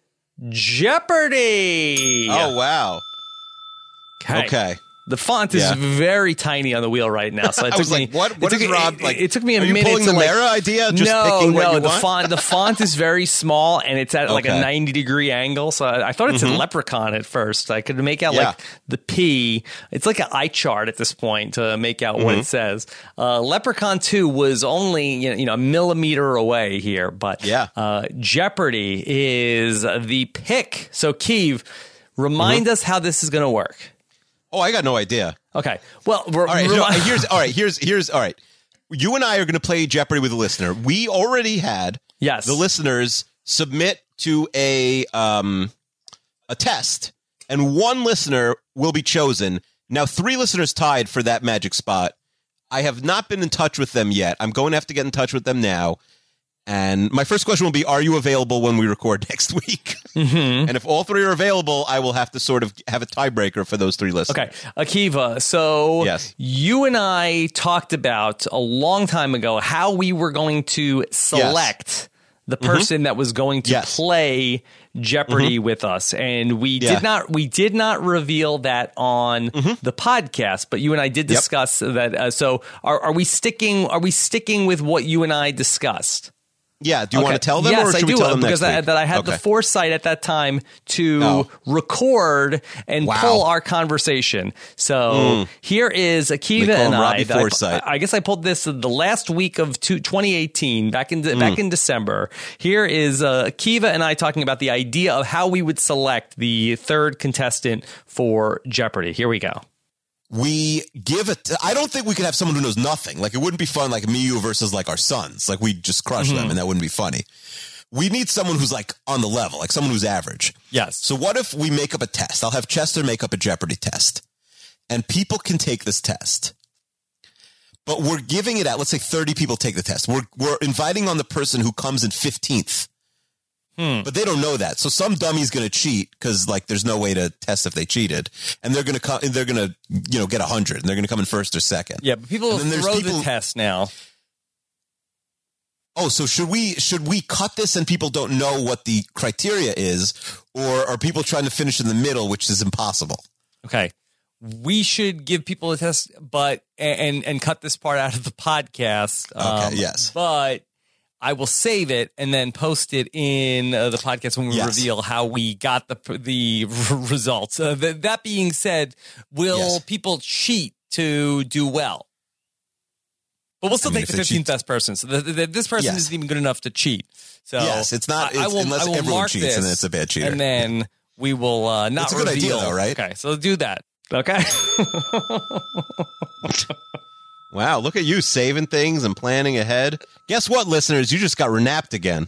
Jeopardy! Oh wow. Okay. The font is Yeah. very tiny on the wheel right now, so it I took was me. like, what it took is me- Rob like? It took me a are you minute pulling to the like. Mara idea? Just no, picking what no, you the want? the font is very small, and it's at like a Okay. 90-degree angle. So I thought it said Leprechaun at first. I could make out Yeah. like the P. It's like an eye chart at this point to make out what it says. Leprechaun 2 was only you know a millimeter away here, but Yeah. Jeopardy is the pick. So Keeve, remind us how this is going to work. Oh, I got no idea. Okay. Well, All right. No, here's all right. You and I are going to play Jeopardy with a listener. We already had Yes. the listeners submit to a test, and one listener will be chosen. Now, 3 listeners tied for that magic spot. I have not been in touch with them yet. I'm going to have to get in touch with them now. And my first question will be, are you available when we record next week? And if all 3 are available, I will have to sort of have a tiebreaker for those 3 listeners. Okay, Akiva, so Yes. you and I talked about a long time ago how we were going to select the person that was going to Yes. play Jeopardy with us, and we Yeah. did not reveal that on the podcast, but you and I did discuss that. So are we sticking with what you and I discussed? Yeah. Do you want to tell them, yes, or should I do, we tell them because next week? I had the foresight at that time to record and Wow. pull our conversation. So here is Akiva They call and him Robbie I. Foresight. I guess I pulled this the last week of 2018, back in December. Here is Akiva and I talking about the idea of how we would select the third contestant for Jeopardy. Here we go. We give it. I don't think we could have someone who knows nothing. Like, it wouldn't be fun, like me, you versus like our sons. Like, we'd just crush them, and that wouldn't be funny. We need someone who's like on the level, like someone who's average. Yes. So what if we make up a test? I'll have Chester make up a Jeopardy test, and people can take this test. But we're giving it out. Let's say 30 people take the test. We're inviting on the person who comes in 15th. But they don't know that. So some dummy's going to cheat because like there's no way to test if they cheated, and they're going to come. They're going to get 100, and they're going to come in first or second. Yeah, but people And then throw there's the people- test now. Oh, so should we cut this and people don't know what the criteria is, or are people trying to finish in the middle, which is impossible? Okay. We should give people a test, but and cut this part out of the podcast. Okay, yes. But I will save it and then post it in the podcast when we Yes. reveal how we got the results. That being said, will Yes. people cheat to do well? But we'll still take if the they 15th cheat- best person. So this person Yes. isn't even good enough to cheat. So Yes, it's not- I will, unless I will everyone mark cheats, this, and then it's a bad cheater. And then we will not It's a good idea, reveal. though, right? Okay, so do that. Okay. Wow, look at you saving things and planning ahead. Guess what, listeners? You just got renapped again.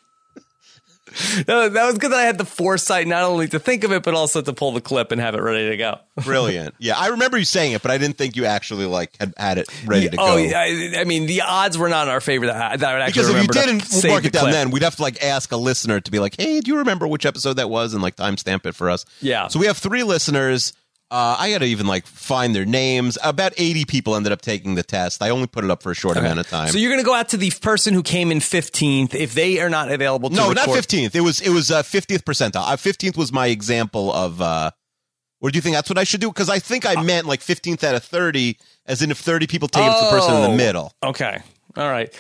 That was good that I had the foresight not only to think of it, but also to pull the clip and have it ready to go. Brilliant. Yeah, I remember you saying it, but I didn't think you actually like had it ready to go. Oh, yeah, I mean, the odds were not in our favor that I would actually Because if you remember to didn't save mark the it down clip. then, we'd have to like ask a listener to be like, hey, do you remember which episode that was? And like timestamp it for us. Yeah. So we have 3 listeners. I got to even like find their names. About 80 people ended up taking the test. I only put it up for a short amount of time. So you're going to go out to the person who came in 15th if they are not available to No, record. not 15th. It was 50th percentile. 15th was my example of. Or do you think that's what I should do? Because I think I meant like 15th out of 30, as in if 30 people take it, it's the person in the middle. Okay. All right.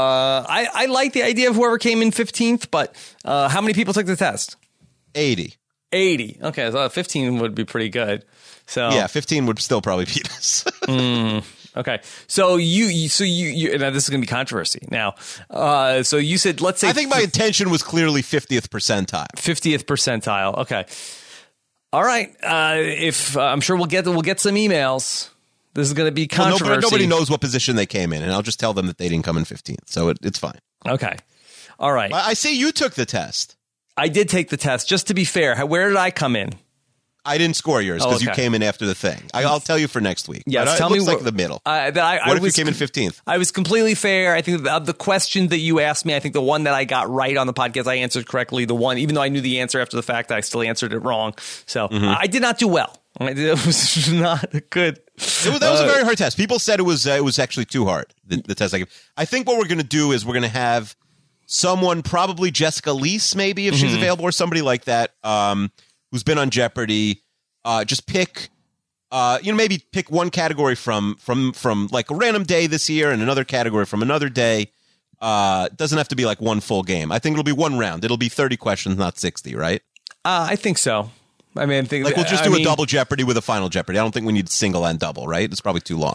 I like the idea of whoever came in 15th, but how many people took the test? 80. 80. Okay, so 15 would be pretty good. So Yeah, 15 would still probably beat us. okay. So you now this is going to be controversy. Now, so you said let's say I think my intention was clearly 50th percentile. 50th percentile. Okay. All right. If I'm sure we'll get some emails. This is going to be Well, controversy. nobody knows what position they came in, and I'll just tell them that they didn't come in 15th, so it's fine. Okay. All right. I see you took the test. I did take the test. Just to be fair, where did I come in? I didn't score yours because you okay. came in after the thing. I'll tell you for next week. Yes, But tell it me looks like wh- the middle. What What if you came in 15th? I was completely fair. I think of the question that you asked me, I think the one that I got right on the podcast, I answered correctly. The one, even though I knew the answer after the fact, I still answered it wrong. So I did not do well. It was not good. That was a very hard test. People said it was actually too hard, the test I gave. I think what we're going to do is we're going to have someone, probably Jessica Leese, maybe, if she's available, or somebody like that, who's been on Jeopardy. Just pick, maybe pick one category from like a random day this year and another category from another day. It doesn't have to be like one full game. I think it'll be one round. It'll be 30 questions, not 60, right? I think so. I mean, Like we'll just do a double Jeopardy with a final Jeopardy. I don't think we need single and double, right? It's probably too long.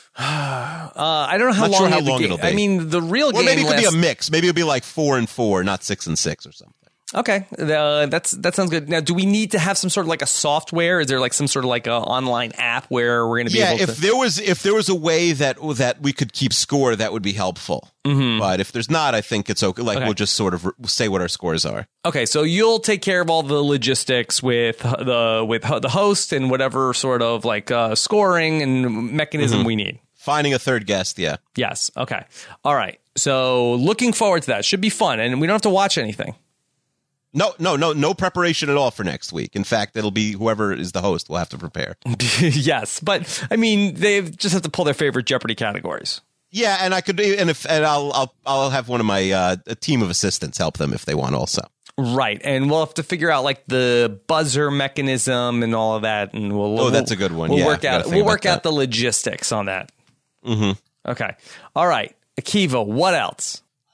I don't know how Not long, sure how the long game- it'll be. I mean, the real Or game maybe it could be a lasts- mix. Maybe it'll be like 4 and 4, not 6 and 6 or something. Okay, that sounds good. Now, do we need to have some sort of like a software? Is there like some sort of like a online app where we're going to be able to? if there was a way that we could keep score, that would be helpful. But if there's not, I think it's okay. Like Okay. we'll just sort of say what our scores are. Okay, so you'll take care of all the logistics with the host and whatever sort of like scoring and mechanism we need. Finding a third guest, yeah. Yes. Okay. All right. So looking forward to that. Should be fun, and we don't have to watch anything. No preparation at all for next week. In fact, it'll be whoever is the host will have to prepare. Yes, but I mean, they just have to pull their favorite Jeopardy categories. Yeah, and I could, and I'll have one of my a team of assistants help them if they want also. Right, and we'll have to figure out like the buzzer mechanism and all of that, and we'll. That's a good one. We'll Yeah, work gotta out. think We'll about work out that. the logistics on that. Mm-hmm. Okay. All right, Akiva. What else?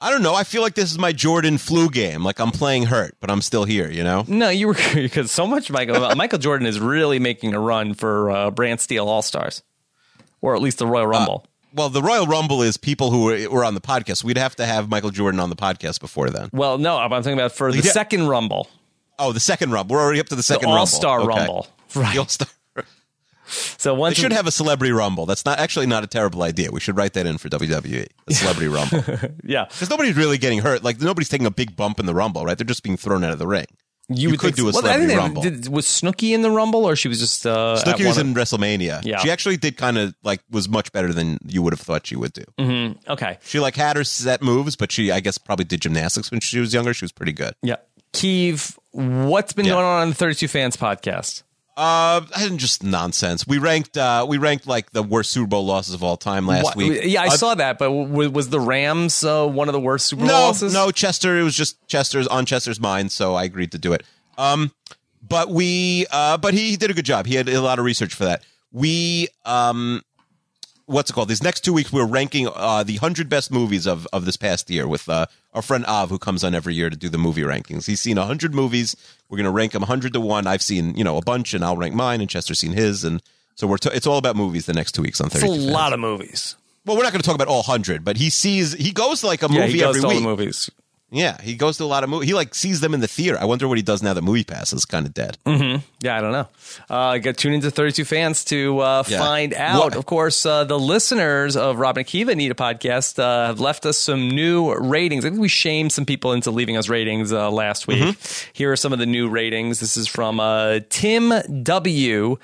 I don't know. I feel like this is my Jordan flu game. Like I'm playing hurt, but I'm still here, you know? No, you were, because so much Michael Jordan is really making a run for Brand Steel All-Stars, or at least the Royal Rumble. Well, the Royal Rumble is people who were on the podcast. We'd have to have Michael Jordan on the podcast before then. Well, no, I'm talking about for the second Rumble. Oh, the second Rumble. We're already up to the second the Rumble. All-Star Okay. Rumble. Right. The All-Star. So once They should have a Celebrity Rumble. That's not a terrible idea. We should write that in for WWE. The Celebrity Rumble. yeah. Because nobody's really getting hurt. Like, nobody's taking a big bump in the Rumble, right? They're just being thrown out of the ring. You could do a Celebrity Rumble. Was Snooki in the Rumble, or she was just... Snooki was in WrestleMania. Yeah. She actually did kind of, like, was much better than you would have thought she would do. Mm-hmm. Okay. She, like, had her set moves, but she, I guess, probably did gymnastics when she was younger. She was pretty good. Yeah. Keeve, what's been going on the 32 Fans podcast? Just nonsense. We ranked like the worst Super Bowl losses of all time last week. Yeah, I saw that, but was the Rams one of the worst Super Bowl losses? No, Chester. It was just Chester's mind, so I agreed to do it. But he did a good job. He had a lot of research for that. We what's it called? These next 2 weeks, we're ranking the 100 best movies of this past year with our friend Av, who comes on every year to do the movie rankings. He's seen 100 movies. We're going to rank them 100 to 1. I've seen, a bunch, and I'll rank mine, and Chester's seen his. And so it's all about movies the next 2 weeks on 32 It's a lot of movies. Well, we're not going to talk about all 100, but he goes to like a movie he goes every to all week. the movies. Yeah, he goes to a lot of movies. He like sees them in the theater. I wonder what he does now that Movie Pass is kind of dead. Mm-hmm. Yeah, I don't know. Got tune into 32 Fans to find out. What? Of course, the listeners of Rob and Akiva Need a Podcast have left us some new ratings. I think we shamed some people into leaving us ratings last week. Mm-hmm. Here are some of the new ratings. This is from Tim W.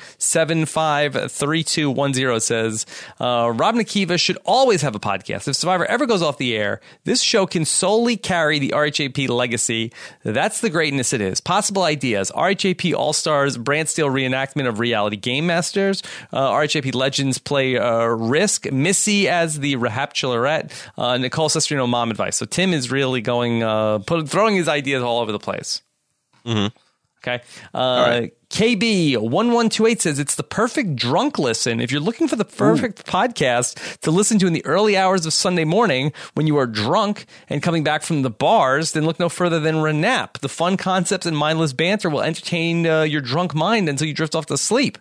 753210 says, Rob and Akiva should always have a podcast. If Survivor ever goes off the air, this show can solely carry the RHAP legacy. That's the greatness it is. Possible ideas: RHAP All-Stars Brand Steel reenactment of Reality Game Masters, RHAP Legends play Risk, Missy as the Rahapchillerette, Nicole Sestrino Mom Advice. So Tim is really going throwing his ideas all over the place. Mm-hmm. Okay. Right. KB1128 says it's the perfect drunk listen. If you're looking for the perfect podcast to listen to in the early hours of Sunday morning when you are drunk and coming back from the bars, then look no further than Renap. The fun concepts and mindless banter will entertain your drunk mind until you drift off to sleep.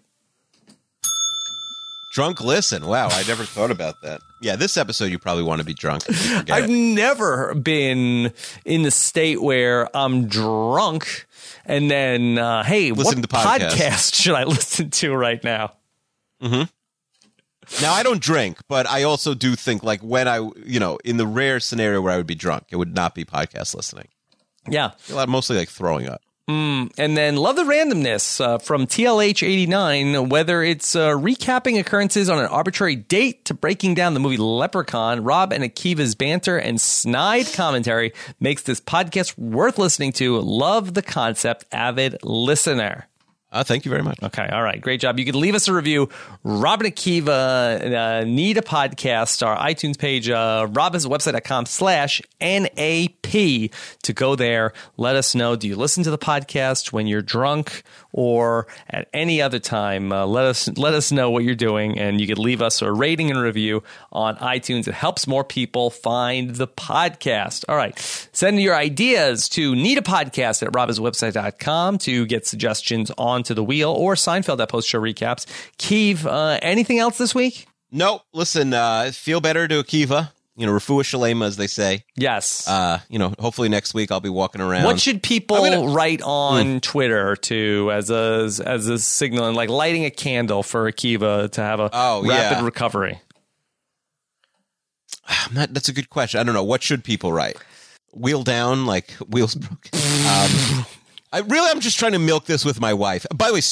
Drunk listen. Wow, I never thought about that. Yeah, this episode you probably want to be drunk. I've never been in the state where I'm drunk and then, hey, listen what to podcasts. podcast should I listen to right now? Mm-hmm. Now, I don't drink, but I also do think like when in the rare scenario where I would be drunk, it would not be podcast listening. Yeah. Mostly like throwing up. And then love the randomness from TLH89, whether it's recapping occurrences on an arbitrary date to breaking down the movie Leprechaun. Rob and Akiva's banter and snide commentary makes this podcast worth listening to. Love the concept, avid listener. Thank you very much. Okay. All right. Great job. You can leave us a review. Rob and Akiva Need a Podcast, our iTunes page, robiswebsite.com/NAP to go there. Let us know. Do you listen to the podcast when you're drunk or at any other time? Let us know what you're doing, and you can leave us a rating and review on iTunes. It helps more people find the podcast. All right. Send your ideas to needapodcast at robiswebsite.com to get suggestions on to the wheel, or Seinfeld that post show recaps. Keeve, anything else this week? No, listen, feel better to Akiva. Refuah Shalema, as they say. Yes. Hopefully next week I'll be walking around. What should people write on Twitter as a signal, and like lighting a candle for Akiva to have a rapid recovery? That's a good question. I don't know. What should people write? Wheel down, like wheels broken. I'm just trying to milk this with my wife. By the way,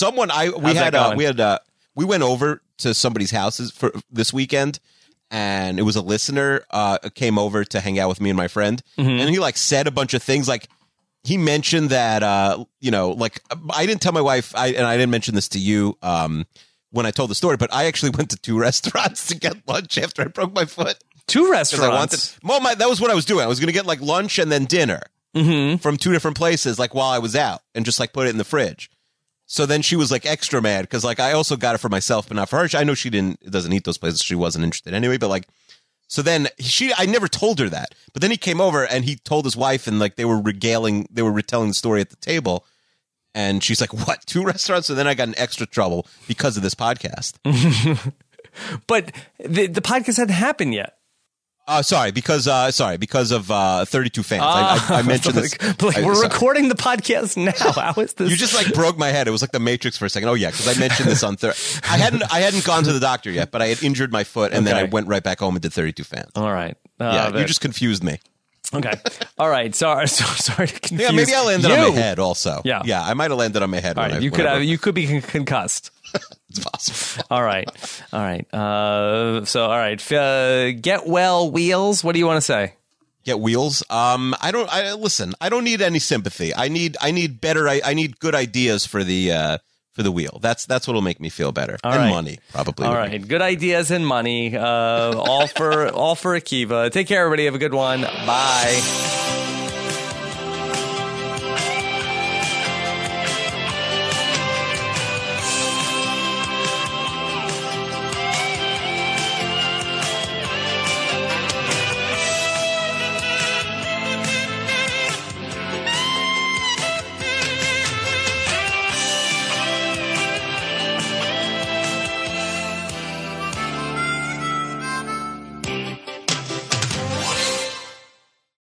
we went over to somebody's houses for this weekend, and it was a listener came over to hang out with me and my friend, and he like said a bunch of things. Like he mentioned that like I didn't tell my wife, and I didn't mention this to you when I told the story, but I actually went to 2 restaurants to get lunch after I broke my foot. 2 restaurants. That was what I was doing. I was going to get like lunch and then dinner. From 2 different places, like while I was out, and just like put it in the fridge. So then she was like extra mad because like I also got it for myself, but not for her. I know she doesn't eat those places. She wasn't interested anyway. But like, So then I never told her that, but then he came over and he told his wife, and like they were retelling the story at the table. And she's like, "What? 2 restaurants?" So then I got in extra trouble because of this podcast. But the podcast hadn't happened yet. Because of 32 fans. I mentioned this. We're recording the podcast now. How is this? You just like broke my head. It was like the Matrix for a second. Oh yeah, because I mentioned this on Thursday. I hadn't gone to the doctor yet, but I had injured my foot, and then I went right back home and did 32 fans. All right. You just confused me. Okay. All right. Sorry to confuse. Yeah, maybe I landed on my head also. Yeah. I might have landed on my head. All right. You could be concussed. It's possible. All right. Get well, Wheels. What do you want to say? Get Wheels. I don't need any sympathy. I need good ideas for the wheel. That's what'll make me feel better. Money, probably. All right. Good ideas and money. All for Akiva. Take care, everybody. Have a good one. Bye.